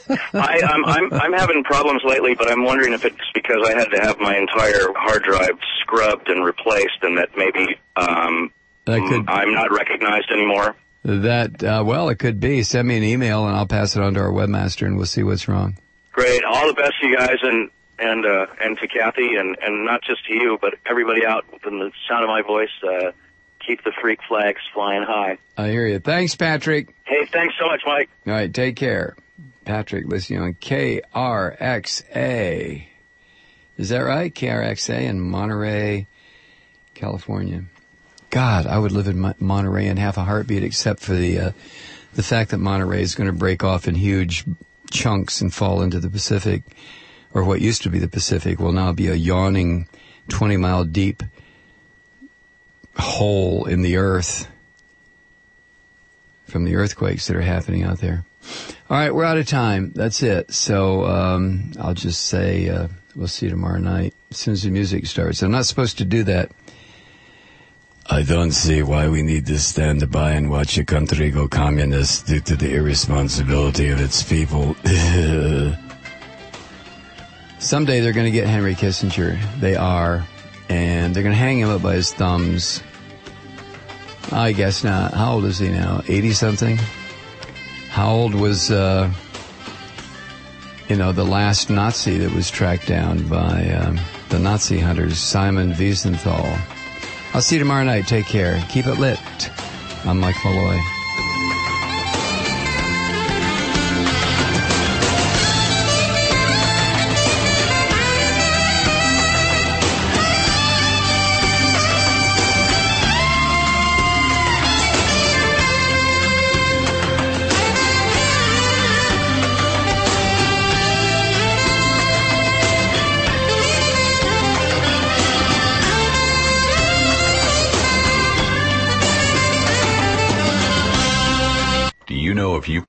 I'm having problems lately, but I'm wondering if it's because I had to have my entire hard drive scrubbed and replaced, and that maybe I'm not recognized anymore. Well, it could be. Send me an email, and I'll pass it on to our webmaster, and we'll see what's wrong. Great. All the best to you guys, and to Kathy, and not just to you, but everybody out within the sound of my voice. Keep the freak flags flying high. I hear you. Thanks, Patrick. Hey, thanks so much, Mike. All right, take care. Patrick, listening on KRXA. Is that right? KRXA in Monterey, California. God, I would live in Monterey in half a heartbeat, except for the fact that Monterey is going to break off in huge chunks and fall into the Pacific, or what used to be the Pacific will now be a yawning 20-mile deep hole in the earth from the earthquakes that are happening out there. All right, we're out of time. That's it. So I'll just say we'll see you tomorrow night as soon as the music starts. I'm not supposed to do that. I don't see why we need to stand by and watch a country go communist due to the irresponsibility of its people. Someday they're going to get Henry Kissinger. They are. And they're going to hang him up by his thumbs. I guess not. How old is he now? 80-something? How old was, the last Nazi that was tracked down by the Nazi hunters, Simon Wiesenthal? I'll see you tomorrow night. Take care. Keep it lit. I'm Mike Malloy.